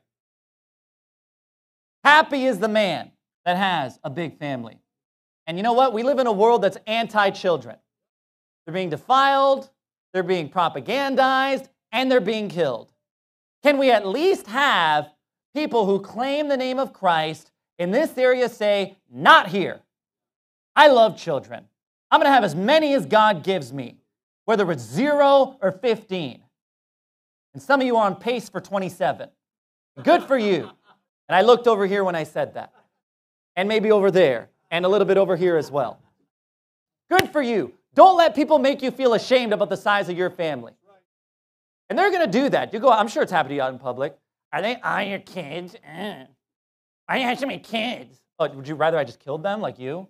Happy is the man that has a big family. And you know what? We live in a world that's anti-children. They're being defiled, they're being propagandized, and they're being killed. Can we at least have people who claim the name of Christ in this area say, not here. I love children. I'm going to have as many as God gives me, whether it's zero or fifteen. And some of you are on pace for twenty-seven. Good for you. And I looked over here when I said that. And maybe over there. And a little bit over here as well. Good for you. Don't let people make you feel ashamed about the size of your family. And they're going to do that. You go, I'm sure it's happening out in public. Are they all your kids? Uh, why do you have so many kids? Oh, would you rather I just killed them like you?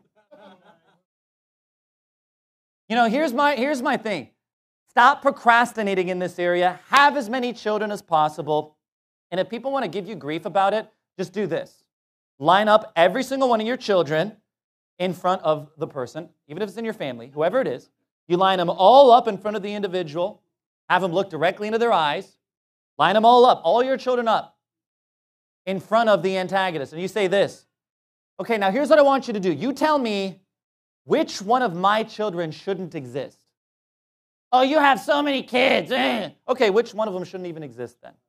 You know, here's my, here's my thing. Stop procrastinating in this area. Have as many children as possible. And if people want to give you grief about it, just do this. Line up every single one of your children in front of the person, even if it's in your family, whoever it is. You line them all up in front of the individual. Have them look directly into their eyes. Line them all up, all your children up in front of the antagonist. And you say this, okay, now here's what I want you to do. You tell me which one of my children shouldn't exist. Oh, you have so many kids. Eh. Okay, which one of them shouldn't even exist then?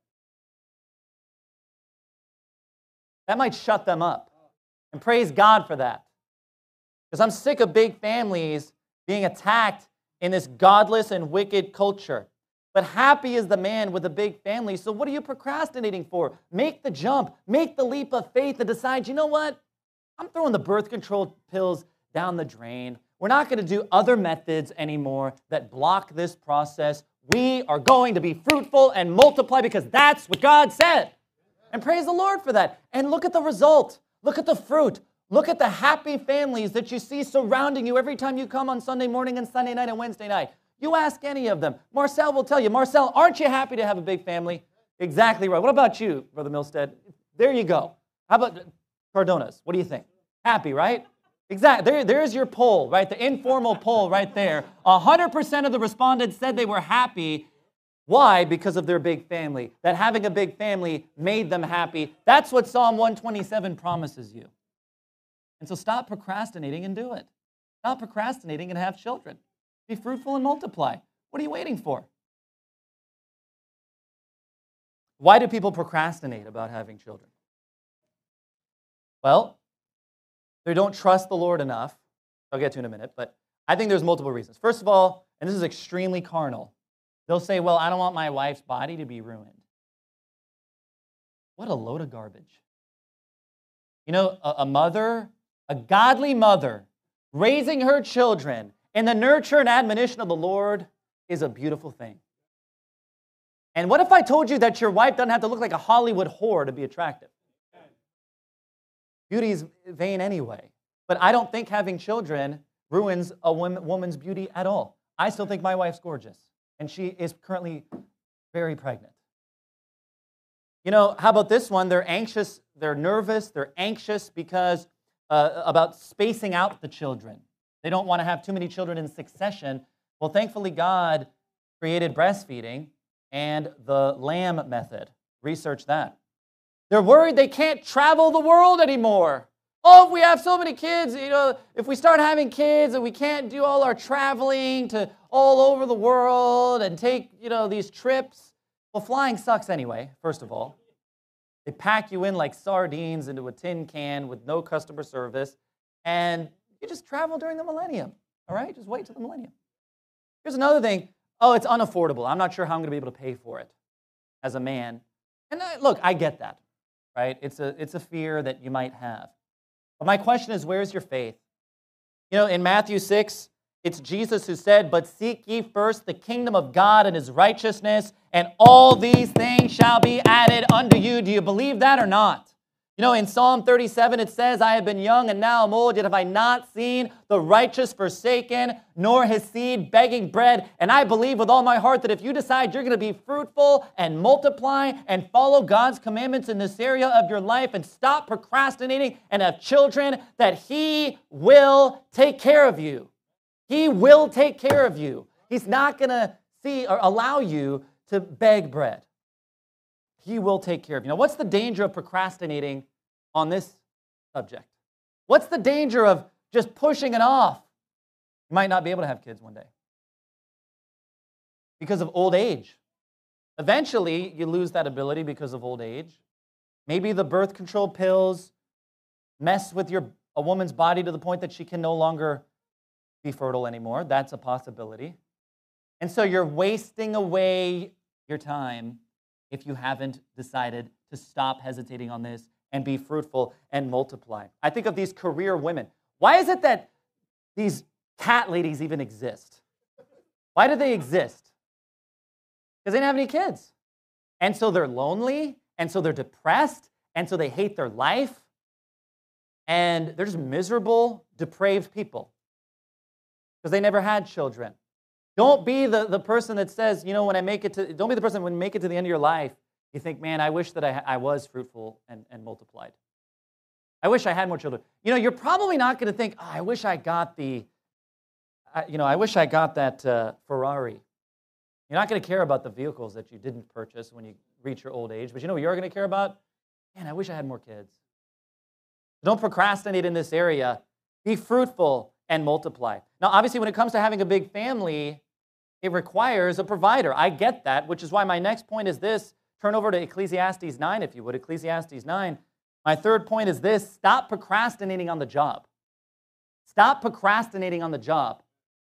That might shut them up. And praise God for that. Because I'm sick of big families being attacked in this godless and wicked culture. But happy is the man with a big family. So what are you procrastinating for? Make the jump. Make the leap of faith and decide, you know what? I'm throwing the birth control pills down the drain. We're not going to do other methods anymore that block this process. We are going to be fruitful and multiply because that's what God said. And praise the Lord for that. And look at the result. Look at the fruit. Look at the happy families that you see surrounding you every time you come on Sunday morning and Sunday night and Wednesday night. You ask any of them. Marcel will tell you, Marcel, aren't you happy to have a big family? Exactly right. What about you, Brother Milstead? There you go. How about Cardonas? What do you think? Happy, right? Exactly. There, there's your poll, right? The informal poll right there. one hundred percent of the respondents said they were happy. Why? Because of their big family. That having a big family made them happy. That's what Psalm one twenty-seven promises you. And so stop procrastinating and do it. Stop procrastinating and have children. Be fruitful and multiply. What are you waiting for? Why do people procrastinate about having children? Well, they don't trust the Lord enough. I'll get to in a minute, but I think there's multiple reasons. First of all, and this is extremely carnal, they'll say, well, I don't want my wife's body to be ruined. What a load of garbage. You know, a, a mother, a godly mother, raising her children in the nurture and admonition of the Lord is a beautiful thing. And what if I told you that your wife doesn't have to look like a Hollywood whore to be attractive? Beauty is vain anyway. But I don't think having children ruins a woman's beauty at all. I still think my wife's gorgeous. And she is currently very pregnant. You know, how about this one? They're anxious, they're nervous, they're anxious because uh, about spacing out the children. They don't want to have too many children in succession. Well, thankfully, God created breastfeeding and the lamb method. Research that. They're worried they can't travel the world anymore. Oh, if we have so many kids, you know, if we start having kids and we can't do all our traveling to all over the world and take, you know, these trips. Well, flying sucks anyway, first of all. They pack you in like sardines into a tin can with no customer service, and you just travel during the millennium, all right? Just wait till the millennium. Here's another thing. Oh, it's unaffordable. I'm not sure how I'm going to be able to pay for it as a man. And I, look, I get that, right? It's a, it's a fear that you might have. But my question is, where's your faith? You know, in Matthew six, It's Jesus who said, "But seek ye first the kingdom of God and his righteousness, and all these things shall be added unto you." Do you believe that or not? You know, in Psalm thirty-seven, it says, "I have been young and now am old, yet have I not seen the righteous forsaken, nor his seed begging bread." And I believe with all my heart that if you decide you're going to be fruitful and multiply and follow God's commandments in this area of your life and stop procrastinating and have children, that he will take care of you. He will take care of you. He's not going to see or allow you to beg bread. He will take care of you. Now, what's the danger of procrastinating on this subject? What's the danger of just pushing it off? You might not be able to have kids one day because of old age. Eventually, you lose that ability because of old age. Maybe the birth control pills mess with your a woman's body to the point that she can no longer be fertile anymore. That's a possibility. And so you're wasting away your time if you haven't decided to stop hesitating on this and be fruitful and multiply. I think of these career women. Why is it that these cat ladies even exist? Why do they exist? Because they didn't have any kids. And so they're lonely, and so they're depressed, and so they hate their life, and they're just miserable, depraved people because they never had children. Don't be the, the person that says, you know, when I make it to, don't be the person when you make it to the end of your life, you think, man, I wish that I, I was fruitful and, and multiplied. I wish I had more children. You know, you're probably not going to think, oh, I wish I got the, I, you know, I wish I got that uh, Ferrari. You're not going to care about the vehicles that you didn't purchase when you reach your old age. But you know what you're going to care about? Man, I wish I had more kids. Don't procrastinate in this area. Be fruitful and multiply. Now, obviously, when it comes to having a big family, it requires a provider. I get that, which is why my next point is this. Turn over to Ecclesiastes nine, if you would. Ecclesiastes nine. My third point is this. Stop procrastinating on the job. Stop procrastinating on the job.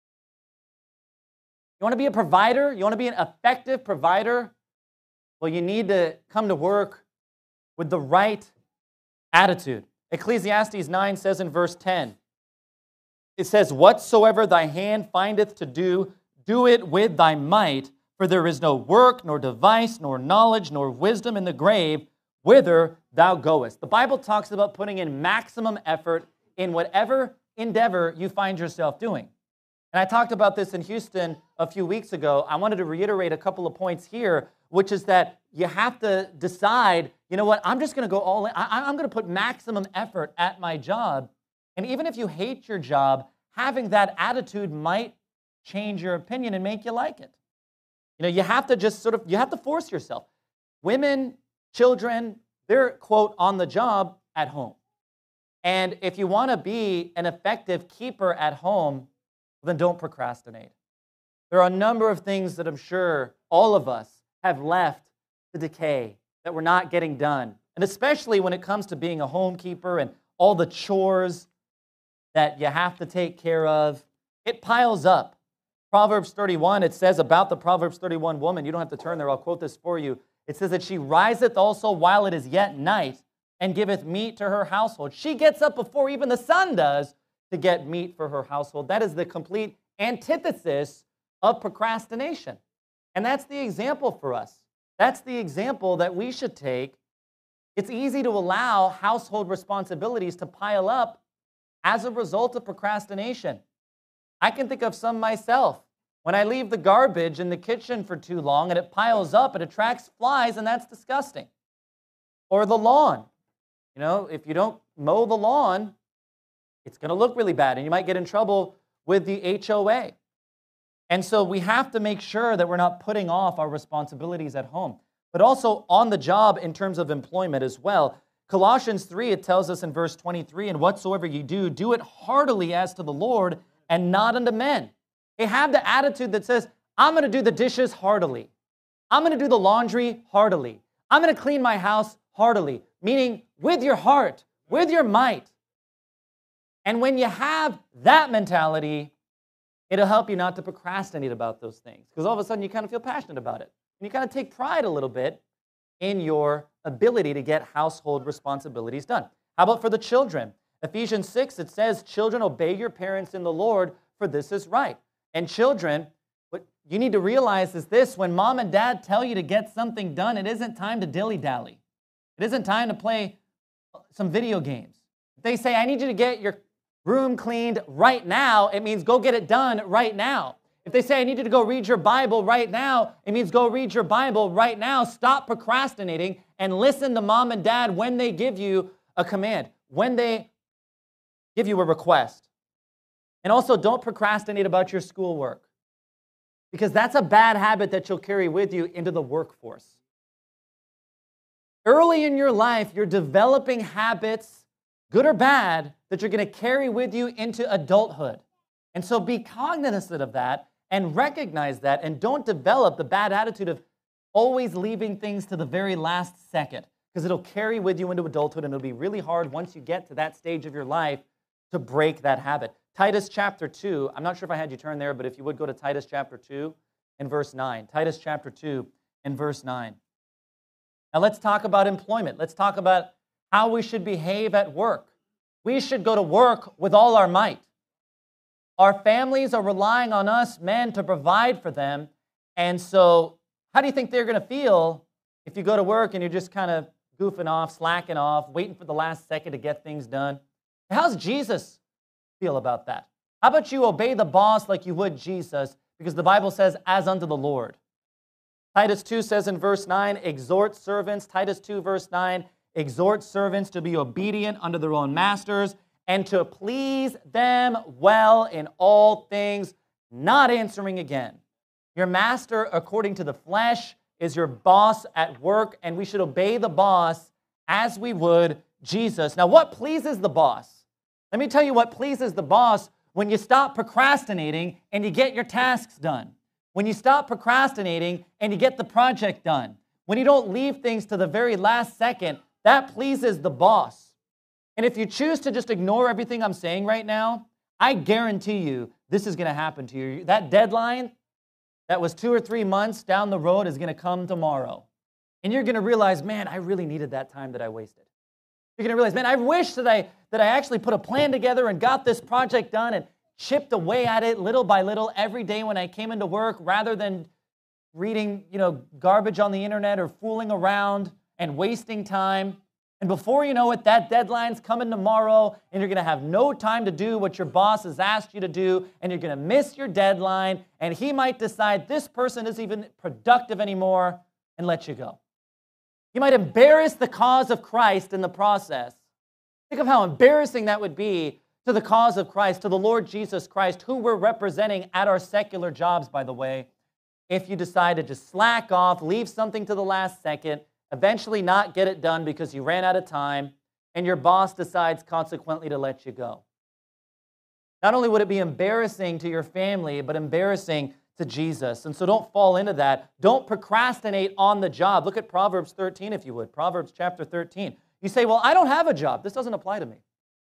You want to be a provider? You want to be an effective provider? Well, you need to come to work with the right attitude. Ecclesiastes nine says in verse ten, it says, "Whatsoever thy hand findeth to do, do it with thy might, for there is no work, nor device, nor knowledge, nor wisdom in the grave, whither thou goest." The Bible talks about putting in maximum effort in whatever endeavor you find yourself doing. And I talked about this in Houston a few weeks ago. I wanted to reiterate a couple of points here, which is that you have to decide, you know what, I'm just going to go all in. I, I'm going to put maximum effort at my job. And even if you hate your job, having that attitude might change your opinion and make you like it. You know, you have to just sort of, you have to force yourself. Women, children, they're, quote, on the job at home. And if you want to be an effective keeper at home, then don't procrastinate. There are a number of things that I'm sure all of us have left to decay, that we're not getting done. And especially when it comes to being a homekeeper and all the chores that you have to take care of, it piles up. Proverbs thirty-one, it says about the Proverbs thirty-one woman, you don't have to turn there, I'll quote this for you. It says that she riseth also while it is yet night, and giveth meat to her household. She gets up before even the sun does to get meat for her household. That is the complete antithesis of procrastination. And that's the example for us. That's the example that we should take. It's easy to allow household responsibilities to pile up as a result of procrastination. I can think of some myself. When I leave the garbage in the kitchen for too long and it piles up, it attracts flies, and that's disgusting. Or the lawn. You know, if you don't mow the lawn, it's going to look really bad, and you might get in trouble with the H O A. And so we have to make sure that we're not putting off our responsibilities at home, but also on the job in terms of employment as well. Colossians three, it tells us in verse twenty-three, "And whatsoever you do, do it heartily as to the Lord and not unto men." They have the attitude that says, I'm going to do the dishes heartily. I'm going to do the laundry heartily. I'm going to clean my house heartily, meaning with your heart, with your might. And when you have that mentality, it'll help you not to procrastinate about those things, because all of a sudden you kind of feel passionate about it. And you kind of take pride a little bit in your ability to get household responsibilities done. How about for the children? Ephesians six, it says, "Children, obey your parents in the Lord, for this is right. And children, what you need to realize is this: when mom and dad tell you to get something done, it isn't time to dilly-dally. It isn't time to play some video games. If they say, I need you to get your room cleaned right now, it means go get it done right now. If they say, I need you to go read your Bible right now, it means go read your Bible right now. Stop procrastinating and listen to mom and dad when they give you a command, when they give you a request. And also, don't procrastinate about your schoolwork, because that's a bad habit that you'll carry with you into the workforce. Early in your life, you're developing habits, good or bad, that you're going to carry with you into adulthood. And so be cognizant of that and recognize that, and don't develop the bad attitude of always leaving things to the very last second, because it'll carry with you into adulthood, and it'll be really hard once you get to that stage of your life to break that habit. Titus chapter two, I'm not sure if I had you turn there, but if you would go to Titus chapter two and verse nine. Titus chapter two and verse nine. Now let's talk about employment. Let's talk about how we should behave at work. We should go to work with all our might. Our families are relying on us men to provide for them. And so how do you think they're going to feel if you go to work and you're just kind of goofing off, slacking off, waiting for the last second to get things done? How's Jesus feel about that? How about you obey the boss like you would Jesus, because the Bible says, as unto the Lord. Titus two says in verse nine, exhort servants. Titus two verse nine, exhort servants to be obedient unto their own masters, and to please them well in all things, not answering again. Your master, according to the flesh, is your boss at work, and we should obey the boss as we would Jesus. Now, what pleases the boss? Let me tell you what pleases the boss: when you stop procrastinating and you get your tasks done. When you stop procrastinating and you get the project done. When you don't leave things to the very last second, that pleases the boss. And if you choose to just ignore everything I'm saying right now, I guarantee you this is going to happen to you. That deadline that was two or three months down the road is going to come tomorrow. And you're going to realize, man, I really needed that time that I wasted. You're going to realize, man, I wish that I, that I actually put a plan together and got this project done and chipped away at it little by little every day when I came into work, rather than reading, you know, garbage on the internet or fooling around and wasting time. And before you know it, that deadline's coming tomorrow, and you're going to have no time to do what your boss has asked you to do, and you're going to miss your deadline, and he might decide this person isn't even productive anymore and let you go. You might embarrass the cause of Christ in the process. Think of how embarrassing that would be to the cause of Christ, to the Lord Jesus Christ, who we're representing at our secular jobs, by the way, if you decide to just slack off, leave something to the last second, eventually not get it done because you ran out of time, and your boss decides consequently to let you go. Not only would it be embarrassing to your family, but embarrassing to Jesus. And so don't fall into that. Don't procrastinate on the job. Look at Proverbs thirteen, if you would. Proverbs chapter thirteen. You say, well, I don't have a job. This doesn't apply to me.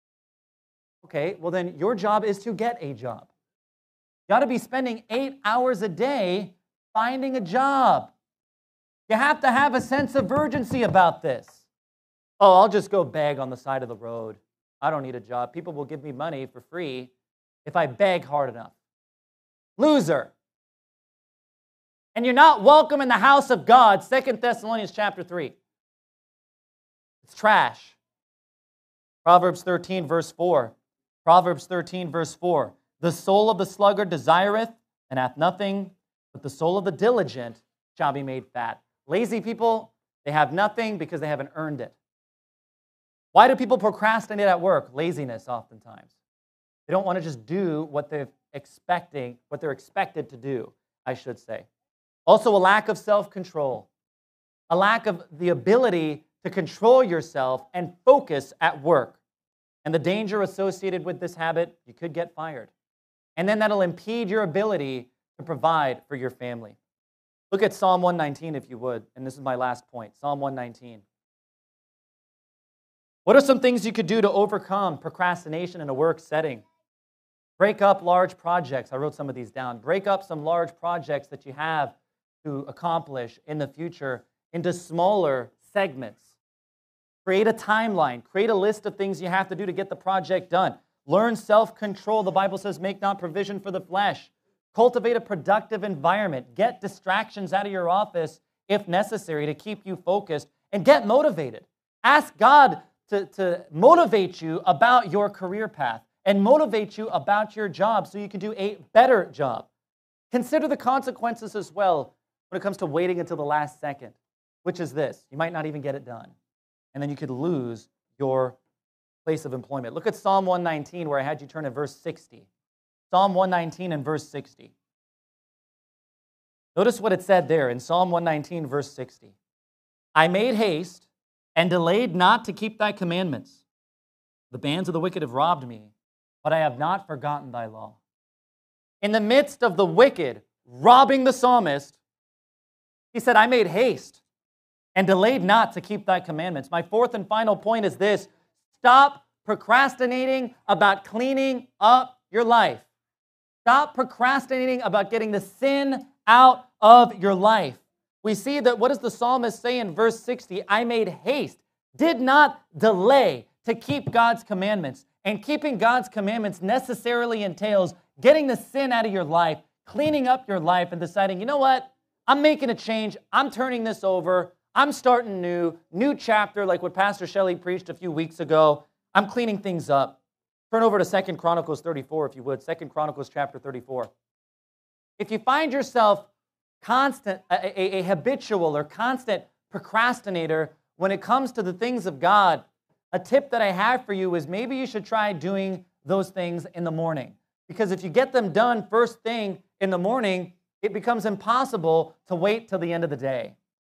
Okay, well then your job is to get a job. You ought to be spending eight hours a day finding a job. You have to have a sense of urgency about this. Oh, I'll just go beg on the side of the road. I don't need a job. People will give me money for free if I beg hard enough. Loser. And you're not welcome in the house of God, Second Thessalonians chapter three. It's trash. Proverbs thirteen, verse four. Proverbs thirteen, verse four. The soul of the sluggard desireth, and hath nothing, but the soul of the diligent shall be made fat. Lazy people, they have nothing because they haven't earned it. Why do people procrastinate at work? Laziness, oftentimes. They don't want to just do what they're expecting, what they're expected to do, I should say. Also, a lack of self-control. A lack of the ability to control yourself and focus at work. And the danger associated with this habit, you could get fired. And then that'll impede your ability to provide for your family. Look at Psalm one nineteen, if you would, and this is my last point, Psalm one nineteen. What are some things you could do to overcome procrastination in a work setting? Break up large projects. I wrote some of these down. Break up some large projects that you have to accomplish in the future into smaller segments. Create a timeline. Create a list of things you have to do to get the project done. Learn self-control. The Bible says, make not provision for the flesh. Cultivate a productive environment. Get distractions out of your office if necessary to keep you focused, and get motivated. Ask God to, to motivate you about your career path and motivate you about your job so you can do a better job. Consider the consequences as well when it comes to waiting until the last second, which is this: you might not even get it done, and then you could lose your place of employment. Look at Psalm one nineteen, where I had you turn to verse sixty. Psalm one nineteen and verse sixty. Notice what it said there in Psalm one nineteen, verse sixty. I made haste and delayed not to keep thy commandments. The bands of the wicked have robbed me, but I have not forgotten thy law. In the midst of the wicked robbing the psalmist, he said, I made haste and delayed not to keep thy commandments. My fourth and final point is this: stop procrastinating about cleaning up your life. Stop procrastinating about getting the sin out of your life. We see that, what does the psalmist say in verse sixty? I made haste, did not delay to keep God's commandments. And keeping God's commandments necessarily entails getting the sin out of your life, cleaning up your life, and deciding, you know what? I'm making a change. I'm turning this over. I'm starting new, new chapter, like what Pastor Shelley preached a few weeks ago. I'm cleaning things up. Turn over to Second Chronicles thirty-four, if you would. Second Chronicles chapter thirty-four. If you find yourself constant, a, a, a habitual or constant procrastinator when it comes to the things of God, a tip that I have for you is maybe you should try doing those things in the morning. Because if you get them done first thing in the morning, it becomes impossible to wait till the end of the day.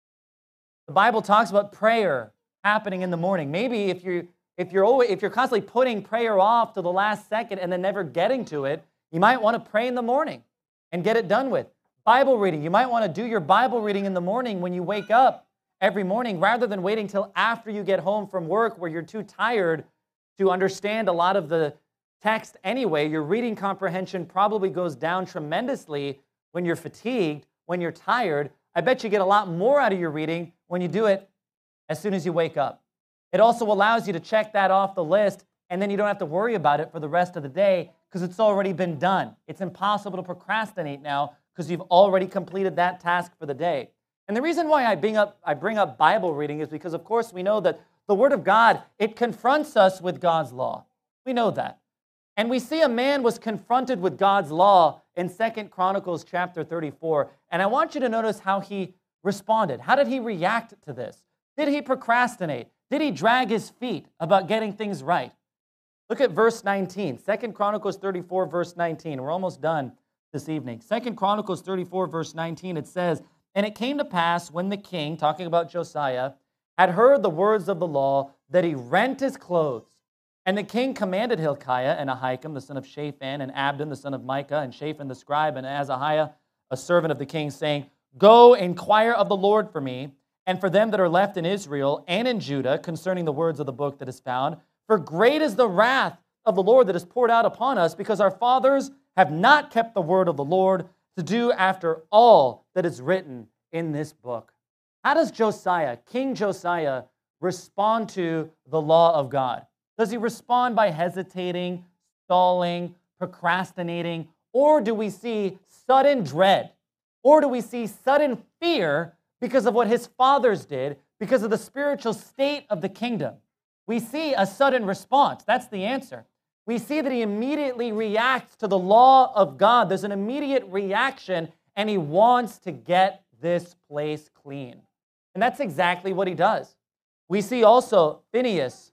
The Bible talks about prayer happening in the morning. Maybe if you're, if you're, always, if you're constantly putting prayer off to the last second and then never getting to it, you might want to pray in the morning and get it done with. Bible reading. You might want to do your Bible reading in the morning when you wake up every morning, rather than waiting till after you get home from work where you're too tired to understand a lot of the text anyway. Your reading comprehension probably goes down tremendously when you're fatigued, when you're tired. I bet you get a lot more out of your reading when you do it as soon as you wake up. It also allows you to check that off the list, and then you don't have to worry about it for the rest of the day because it's already been done. It's impossible to procrastinate now because you've already completed that task for the day. And the reason why I bring up, I bring up Bible reading is because, of course, we know that the Word of God, it confronts us with God's law. We know that. And we see a man was confronted with God's law in Second Chronicles chapter thirty-four. And I want you to notice how he responded. How did he react to this? Did he procrastinate? Did he drag his feet about getting things right? Look at verse nineteen. Second Chronicles thirty-four, verse nineteen. We're almost done this evening. Second Chronicles thirty-four, verse nineteen, it says, and it came to pass when the king, talking about Josiah, had heard the words of the law, that he rent his clothes. And the king commanded Hilkiah and Ahikam, the son of Shaphan, and Abdon, the son of Micah, and Shaphan the scribe, and Azahiah, a servant of the king, saying, go inquire of the Lord for me, and for them that are left in Israel and in Judah, concerning the words of the book that is found. For great is the wrath of the Lord that is poured out upon us, because our fathers have not kept the word of the Lord to do after all that is written in this book. How does Josiah, King Josiah, respond to the law of God? Does he respond by hesitating, stalling, procrastinating, or do we see sudden dread? Or do we see sudden fear because of what his fathers did, because of the spiritual state of the kingdom? We see a sudden response. That's the answer. We see that he immediately reacts to the law of God. There's an immediate reaction, and he wants to get this place clean. And that's exactly what he does. We see also Phinehas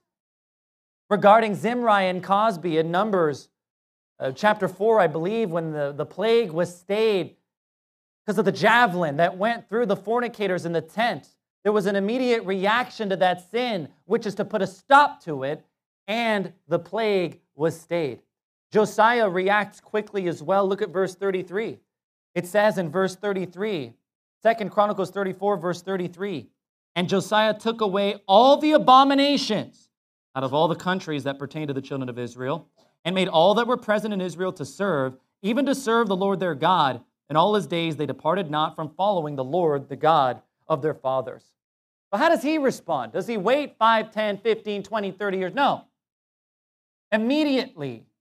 regarding Zimri and Cosby in Numbers uh, chapter four, I believe, when the, the plague was stayed because of the javelin that went through the fornicators in the tent. There was an immediate reaction to that sin, which is to put a stop to it, and the plague was stayed. Josiah reacts quickly as well. Look at verse thirty-three. It says in verse thirty-three, Second Chronicles thirty-four, verse thirty-three, and Josiah took away all the abominations out of all the countries that pertain to the children of Israel, and made all that were present in Israel to serve, even to serve the Lord their God. In all his days they departed not from following the Lord, the God of their fathers. But how does he respond? Does he wait five, ten, fifteen, twenty, thirty years? No. Immediately,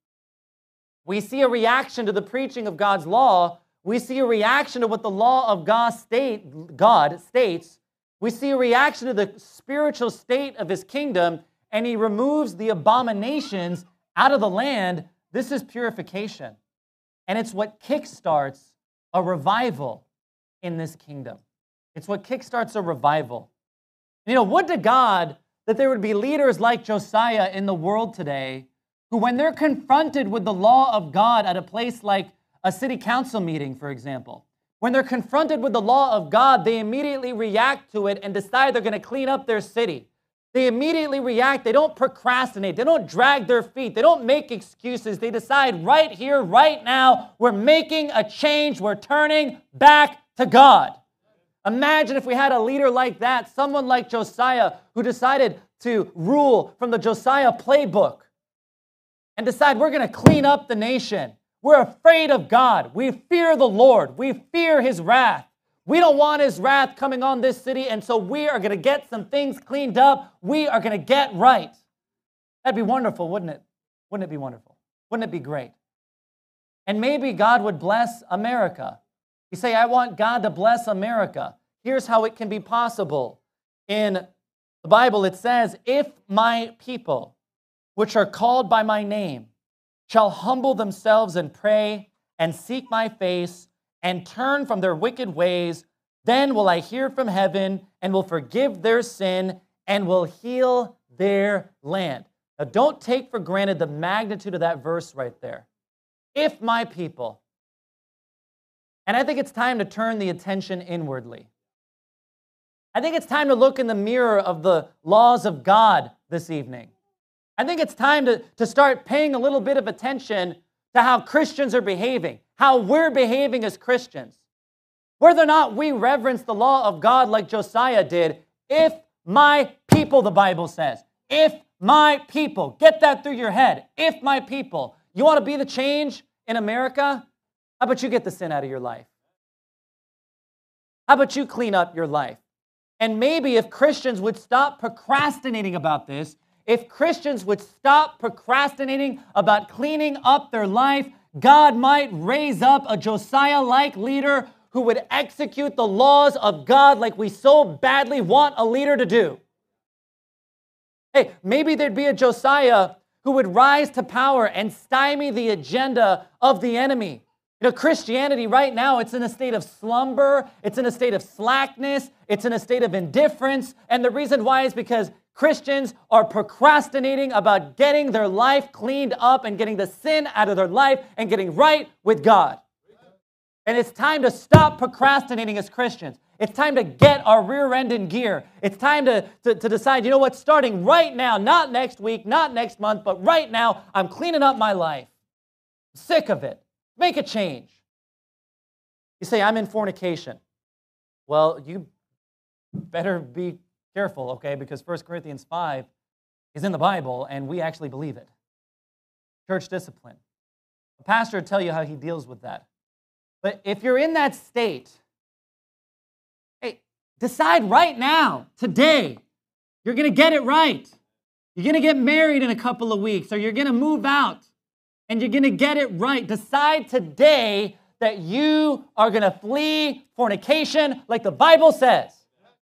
We see a reaction to the preaching of God's law. We see a reaction to what the law of God, state, God states. We see a reaction to the spiritual state of his kingdom, and he removes the abominations out of the land. This is purification. And it's what kickstarts a revival in this kingdom. It's what kickstarts a revival. You know, would to God that there would be leaders like Josiah in the world today who, when they're confronted with the law of God at a place like a city council meeting, for example, when they're confronted with the law of God, they immediately react to it and decide they're going to clean up their city. They immediately react. They don't procrastinate. They don't drag their feet. They don't make excuses. They decide right here, right now, we're making a change. We're turning back to God. Imagine if we had a leader like that, someone like Josiah, who decided to rule from the Josiah playbook and decide we're going to clean up the nation. We're afraid of God. We fear the Lord. We fear his wrath. We don't want his wrath coming on this city, and so we are going to get some things cleaned up. We are going to get right. That'd be wonderful, wouldn't it? Wouldn't it be wonderful? Wouldn't it be great? And maybe God would bless America. You say, I want God to bless America. Here's how it can be possible. In the Bible, it says, if my people, which are called by my name, shall humble themselves and pray and seek my face and turn from their wicked ways, then will I hear from heaven and will forgive their sin and will heal their land. Now, don't take for granted the magnitude of that verse right there. If my people. And I think it's time to turn the attention inwardly. I think it's time to look in the mirror of the laws of God this evening. I think it's time to, to start paying a little bit of attention to how Christians are behaving, how we're behaving as Christians. Whether or not we reverence the law of God like Josiah did, if my people, the Bible says, if my people, get that through your head, if my people, you want to be the change in America? How about you get the sin out of your life? How about you clean up your life? And maybe if Christians would stop procrastinating about this, if Christians would stop procrastinating about cleaning up their life, God might raise up a Josiah-like leader who would execute the laws of God like we so badly want a leader to do. Hey, maybe there'd be a Josiah who would rise to power and stymie the agenda of the enemy. You know, Christianity right now, it's in a state of slumber, it's in a state of slackness, it's in a state of indifference, and the reason why is because Christians are procrastinating about getting their life cleaned up and getting the sin out of their life and getting right with God. And it's time to stop procrastinating as Christians. It's time to get our rear end in gear. It's time to, to, to decide, you know what, starting right now, not next week, not next month, but right now, I'm cleaning up my life. I'm sick of it. Make a change. You say, I'm in fornication. Well, you better be careful, okay, because First Corinthians five is in the Bible, and we actually believe it. Church discipline. A pastor will tell you how he deals with that. But if you're in that state, hey, decide right now, today, you're going to get it right. You're going to get married in a couple of weeks, or you're going to move out, and you're going to get it right. Decide today that you are going to flee fornication like the Bible says.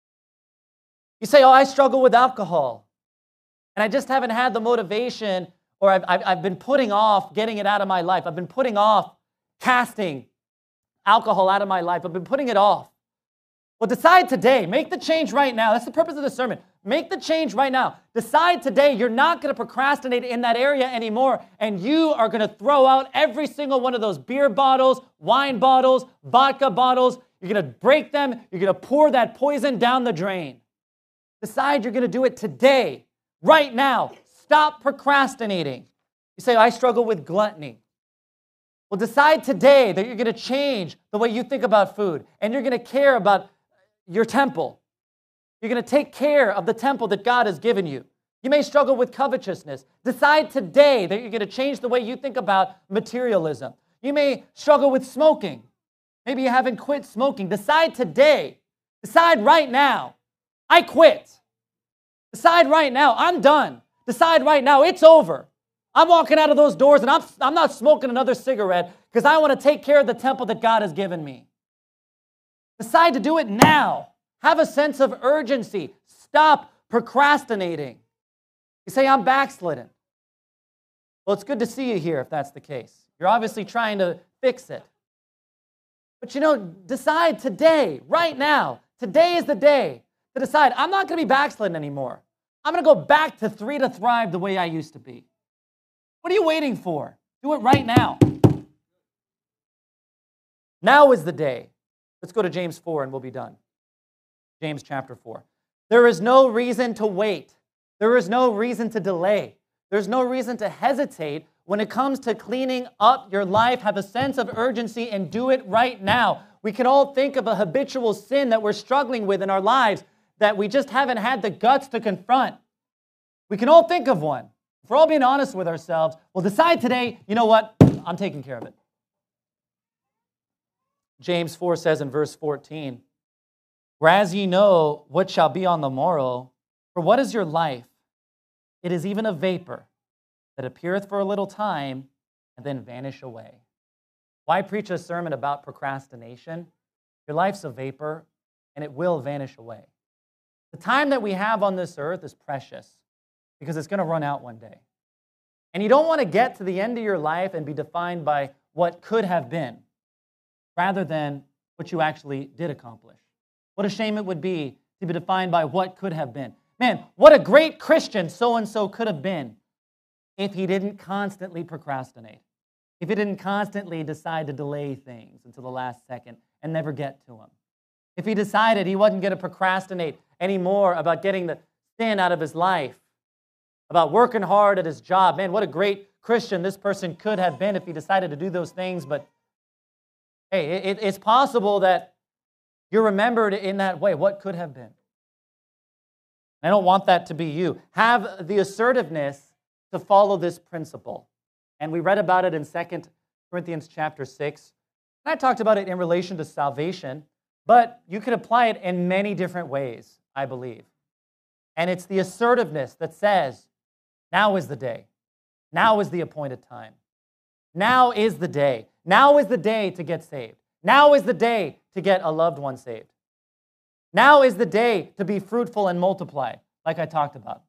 You say, oh, I struggle with alcohol, and I just haven't had the motivation, or I've, I've, I've been putting off getting it out of my life. I've been putting off casting alcohol out of my life. I've been putting it off. Well, decide today. Make the change right now. That's the purpose of the sermon. Make the change right now. Decide today you're not going to procrastinate in that area anymore, and you are going to throw out every single one of those beer bottles, wine bottles, vodka bottles. You're going to break them. You're going to pour that poison down the drain. Decide you're going to do it today, right now. Stop procrastinating. You say, I struggle with gluttony. Well, decide today that you're going to change the way you think about food, and you're going to care about your temple. You're going to take care of the temple that God has given you. You may struggle with covetousness. Decide today that you're going to change the way you think about materialism. You may struggle with smoking. Maybe you haven't quit smoking. Decide today. Decide right now. I quit. Decide right now. I'm done. Decide right now. It's over. I'm walking out of those doors and I'm, I'm not smoking another cigarette because I want to take care of the temple that God has given me. Decide to do it now. Have a sense of urgency. Stop procrastinating. You say, I'm backslidden. Well, it's good to see you here if that's the case. You're obviously trying to fix it. But you know, decide today, right now. Today is the day to decide, I'm not going to be backslidden anymore. I'm going to go back to three to thrive the way I used to be. What are you waiting for? Do it right now. Now is the day. Let's go to James four and we'll be done. James chapter four. There is no reason to wait. There is no reason to delay. There's no reason to hesitate when it comes to cleaning up your life. Have a sense of urgency and do it right now. We can all think of a habitual sin that we're struggling with in our lives that we just haven't had the guts to confront. We can all think of one. If we're all being honest with ourselves, we'll decide today, you know what? I'm taking care of it. James four says in verse fourteen, whereas ye know what shall be on the morrow, for what is your life? It is even a vapor that appeareth for a little time and then vanish away. Why preach a sermon about procrastination? Your life's a vapor and it will vanish away. The time that we have on this earth is precious because it's going to run out one day. And you don't want to get to the end of your life and be defined by what could have been rather than what you actually did accomplish. What a shame it would be to be defined by what could have been. Man, what a great Christian so-and-so could have been if he didn't constantly procrastinate, if he didn't constantly decide to delay things until the last second and never get to them. If he decided he wasn't going to procrastinate anymore about getting the sin out of his life, about working hard at his job. Man, what a great Christian this person could have been if he decided to do those things. But hey, it, it's possible that you're remembered in that way. What could have been? I don't want that to be you. Have the assertiveness to follow this principle. And we read about it in Second Corinthians chapter six. And I talked about it in relation to salvation, but you could apply it in many different ways, I believe. And it's the assertiveness that says, now is the day. Now is the appointed time. Now is the day. Now is the day to get saved. Now is the day to get a loved one saved. Now is the day to be fruitful and multiply, like I talked about.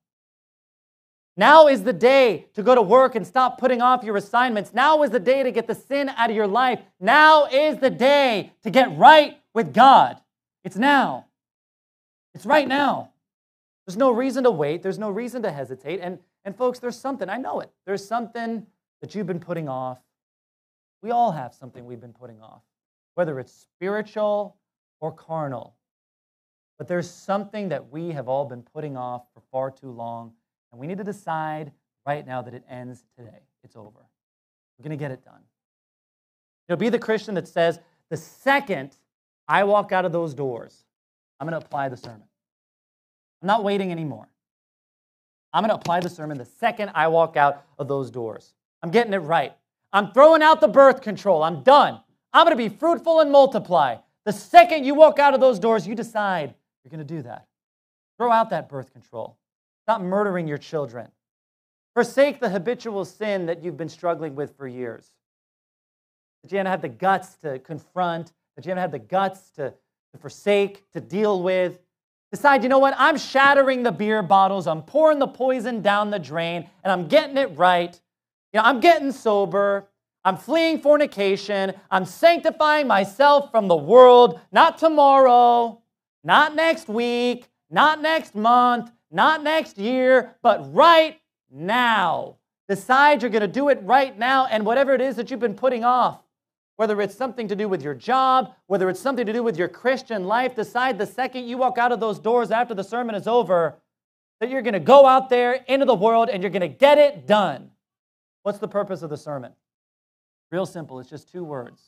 Now is the day to go to work and stop putting off your assignments. Now is the day to get the sin out of your life. Now is the day to get right with God. It's now. It's right now. There's no reason to wait. There's no reason to hesitate. And, and folks, there's something, I know it. There's something that you've been putting off. We all have something we've been putting off, whether it's spiritual or carnal. But there's something that we have all been putting off for far too long, and we need to decide right now that it ends today. It's over. We're going to get it done. You know, be the Christian that says, the second I walk out of those doors, I'm going to apply the sermon. I'm not waiting anymore. I'm going to apply the sermon the second I walk out of those doors. I'm getting it right. I'm throwing out the birth control. I'm done. I'm going to be fruitful and multiply. The second you walk out of those doors, you decide you're going to do that. Throw out that birth control. Stop murdering your children. Forsake the habitual sin that you've been struggling with for years. That you haven't had the guts to confront, that you haven't had the guts to, to forsake, to deal with. Decide, you know what? I'm shattering the beer bottles. I'm pouring the poison down the drain, and I'm getting it right. You know, I'm getting sober. I'm fleeing fornication. I'm sanctifying myself from the world. Not tomorrow, not next week, not next month, not next year, but right now. Decide you're going to do it right now, and whatever it is that you've been putting off, whether it's something to do with your job, whether it's something to do with your Christian life, decide the second you walk out of those doors after the sermon is over that you're going to go out there into the world and you're going to get it done. What's the purpose of the sermon? Real simple. It's just two words.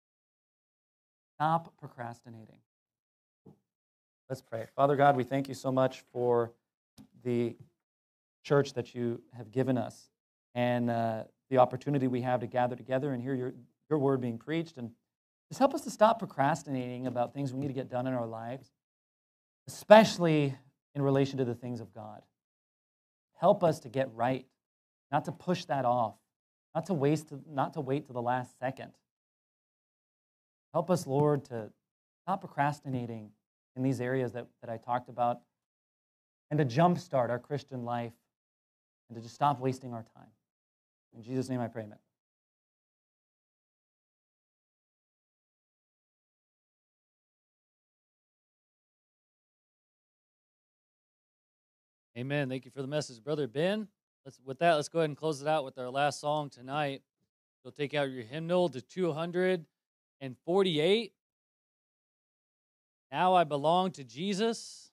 Stop procrastinating. Let's pray. Father God, we thank you so much for the church that you have given us and uh, the opportunity we have to gather together and hear your, your word being preached. And just help us to stop procrastinating about things we need to get done in our lives, especially in relation to the things of God. Help us to get right not to push that off, not to waste, not to wait to the last second. Help us, Lord, to stop procrastinating in these areas that, that I talked about, and to jumpstart our Christian life, and to just stop wasting our time. In Jesus' name I pray, amen. Amen. Thank you for the message, Brother Ben. Let's, with that, let's go ahead and close it out with our last song tonight. You'll take out your hymnal to two hundred forty-eight. Now I belong to Jesus.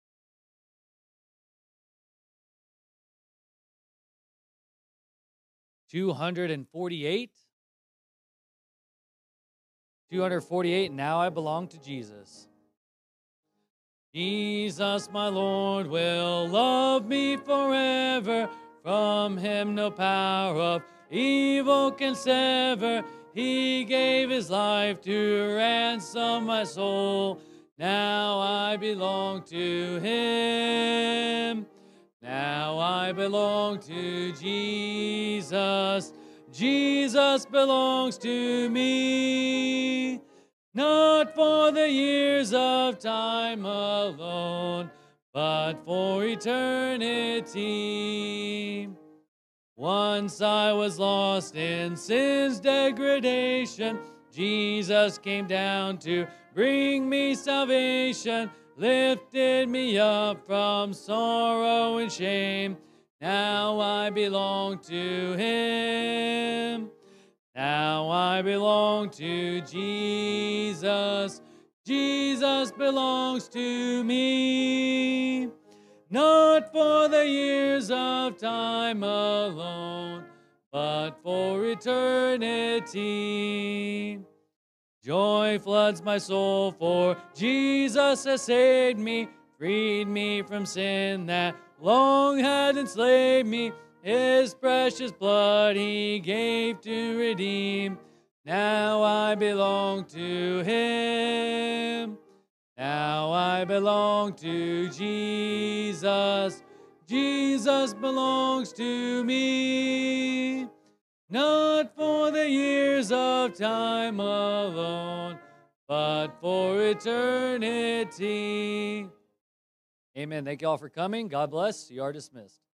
two hundred forty-eight. two hundred forty-eight, now I belong to Jesus. Jesus, my Lord, will love me forever. From him no power of evil can sever. He gave his life to ransom my soul. Now I belong to him. Now I belong to Jesus. Jesus belongs to me. Not for the years of time alone, but for eternity. Once I was lost in sin's degradation. Jesus came down to bring me salvation, lifted me up from sorrow and shame. Now I belong to him. Now I belong to Jesus. Jesus belongs to me. Not for the years of time alone, but for eternity. Joy floods my soul, for Jesus has saved me, freed me from sin that long had enslaved me. His precious blood he gave to redeem. Now I belong to him. Now I belong to Jesus. Jesus belongs to me. Not for the years of time alone, but for eternity. Amen. Thank you all for coming. God bless. You are dismissed.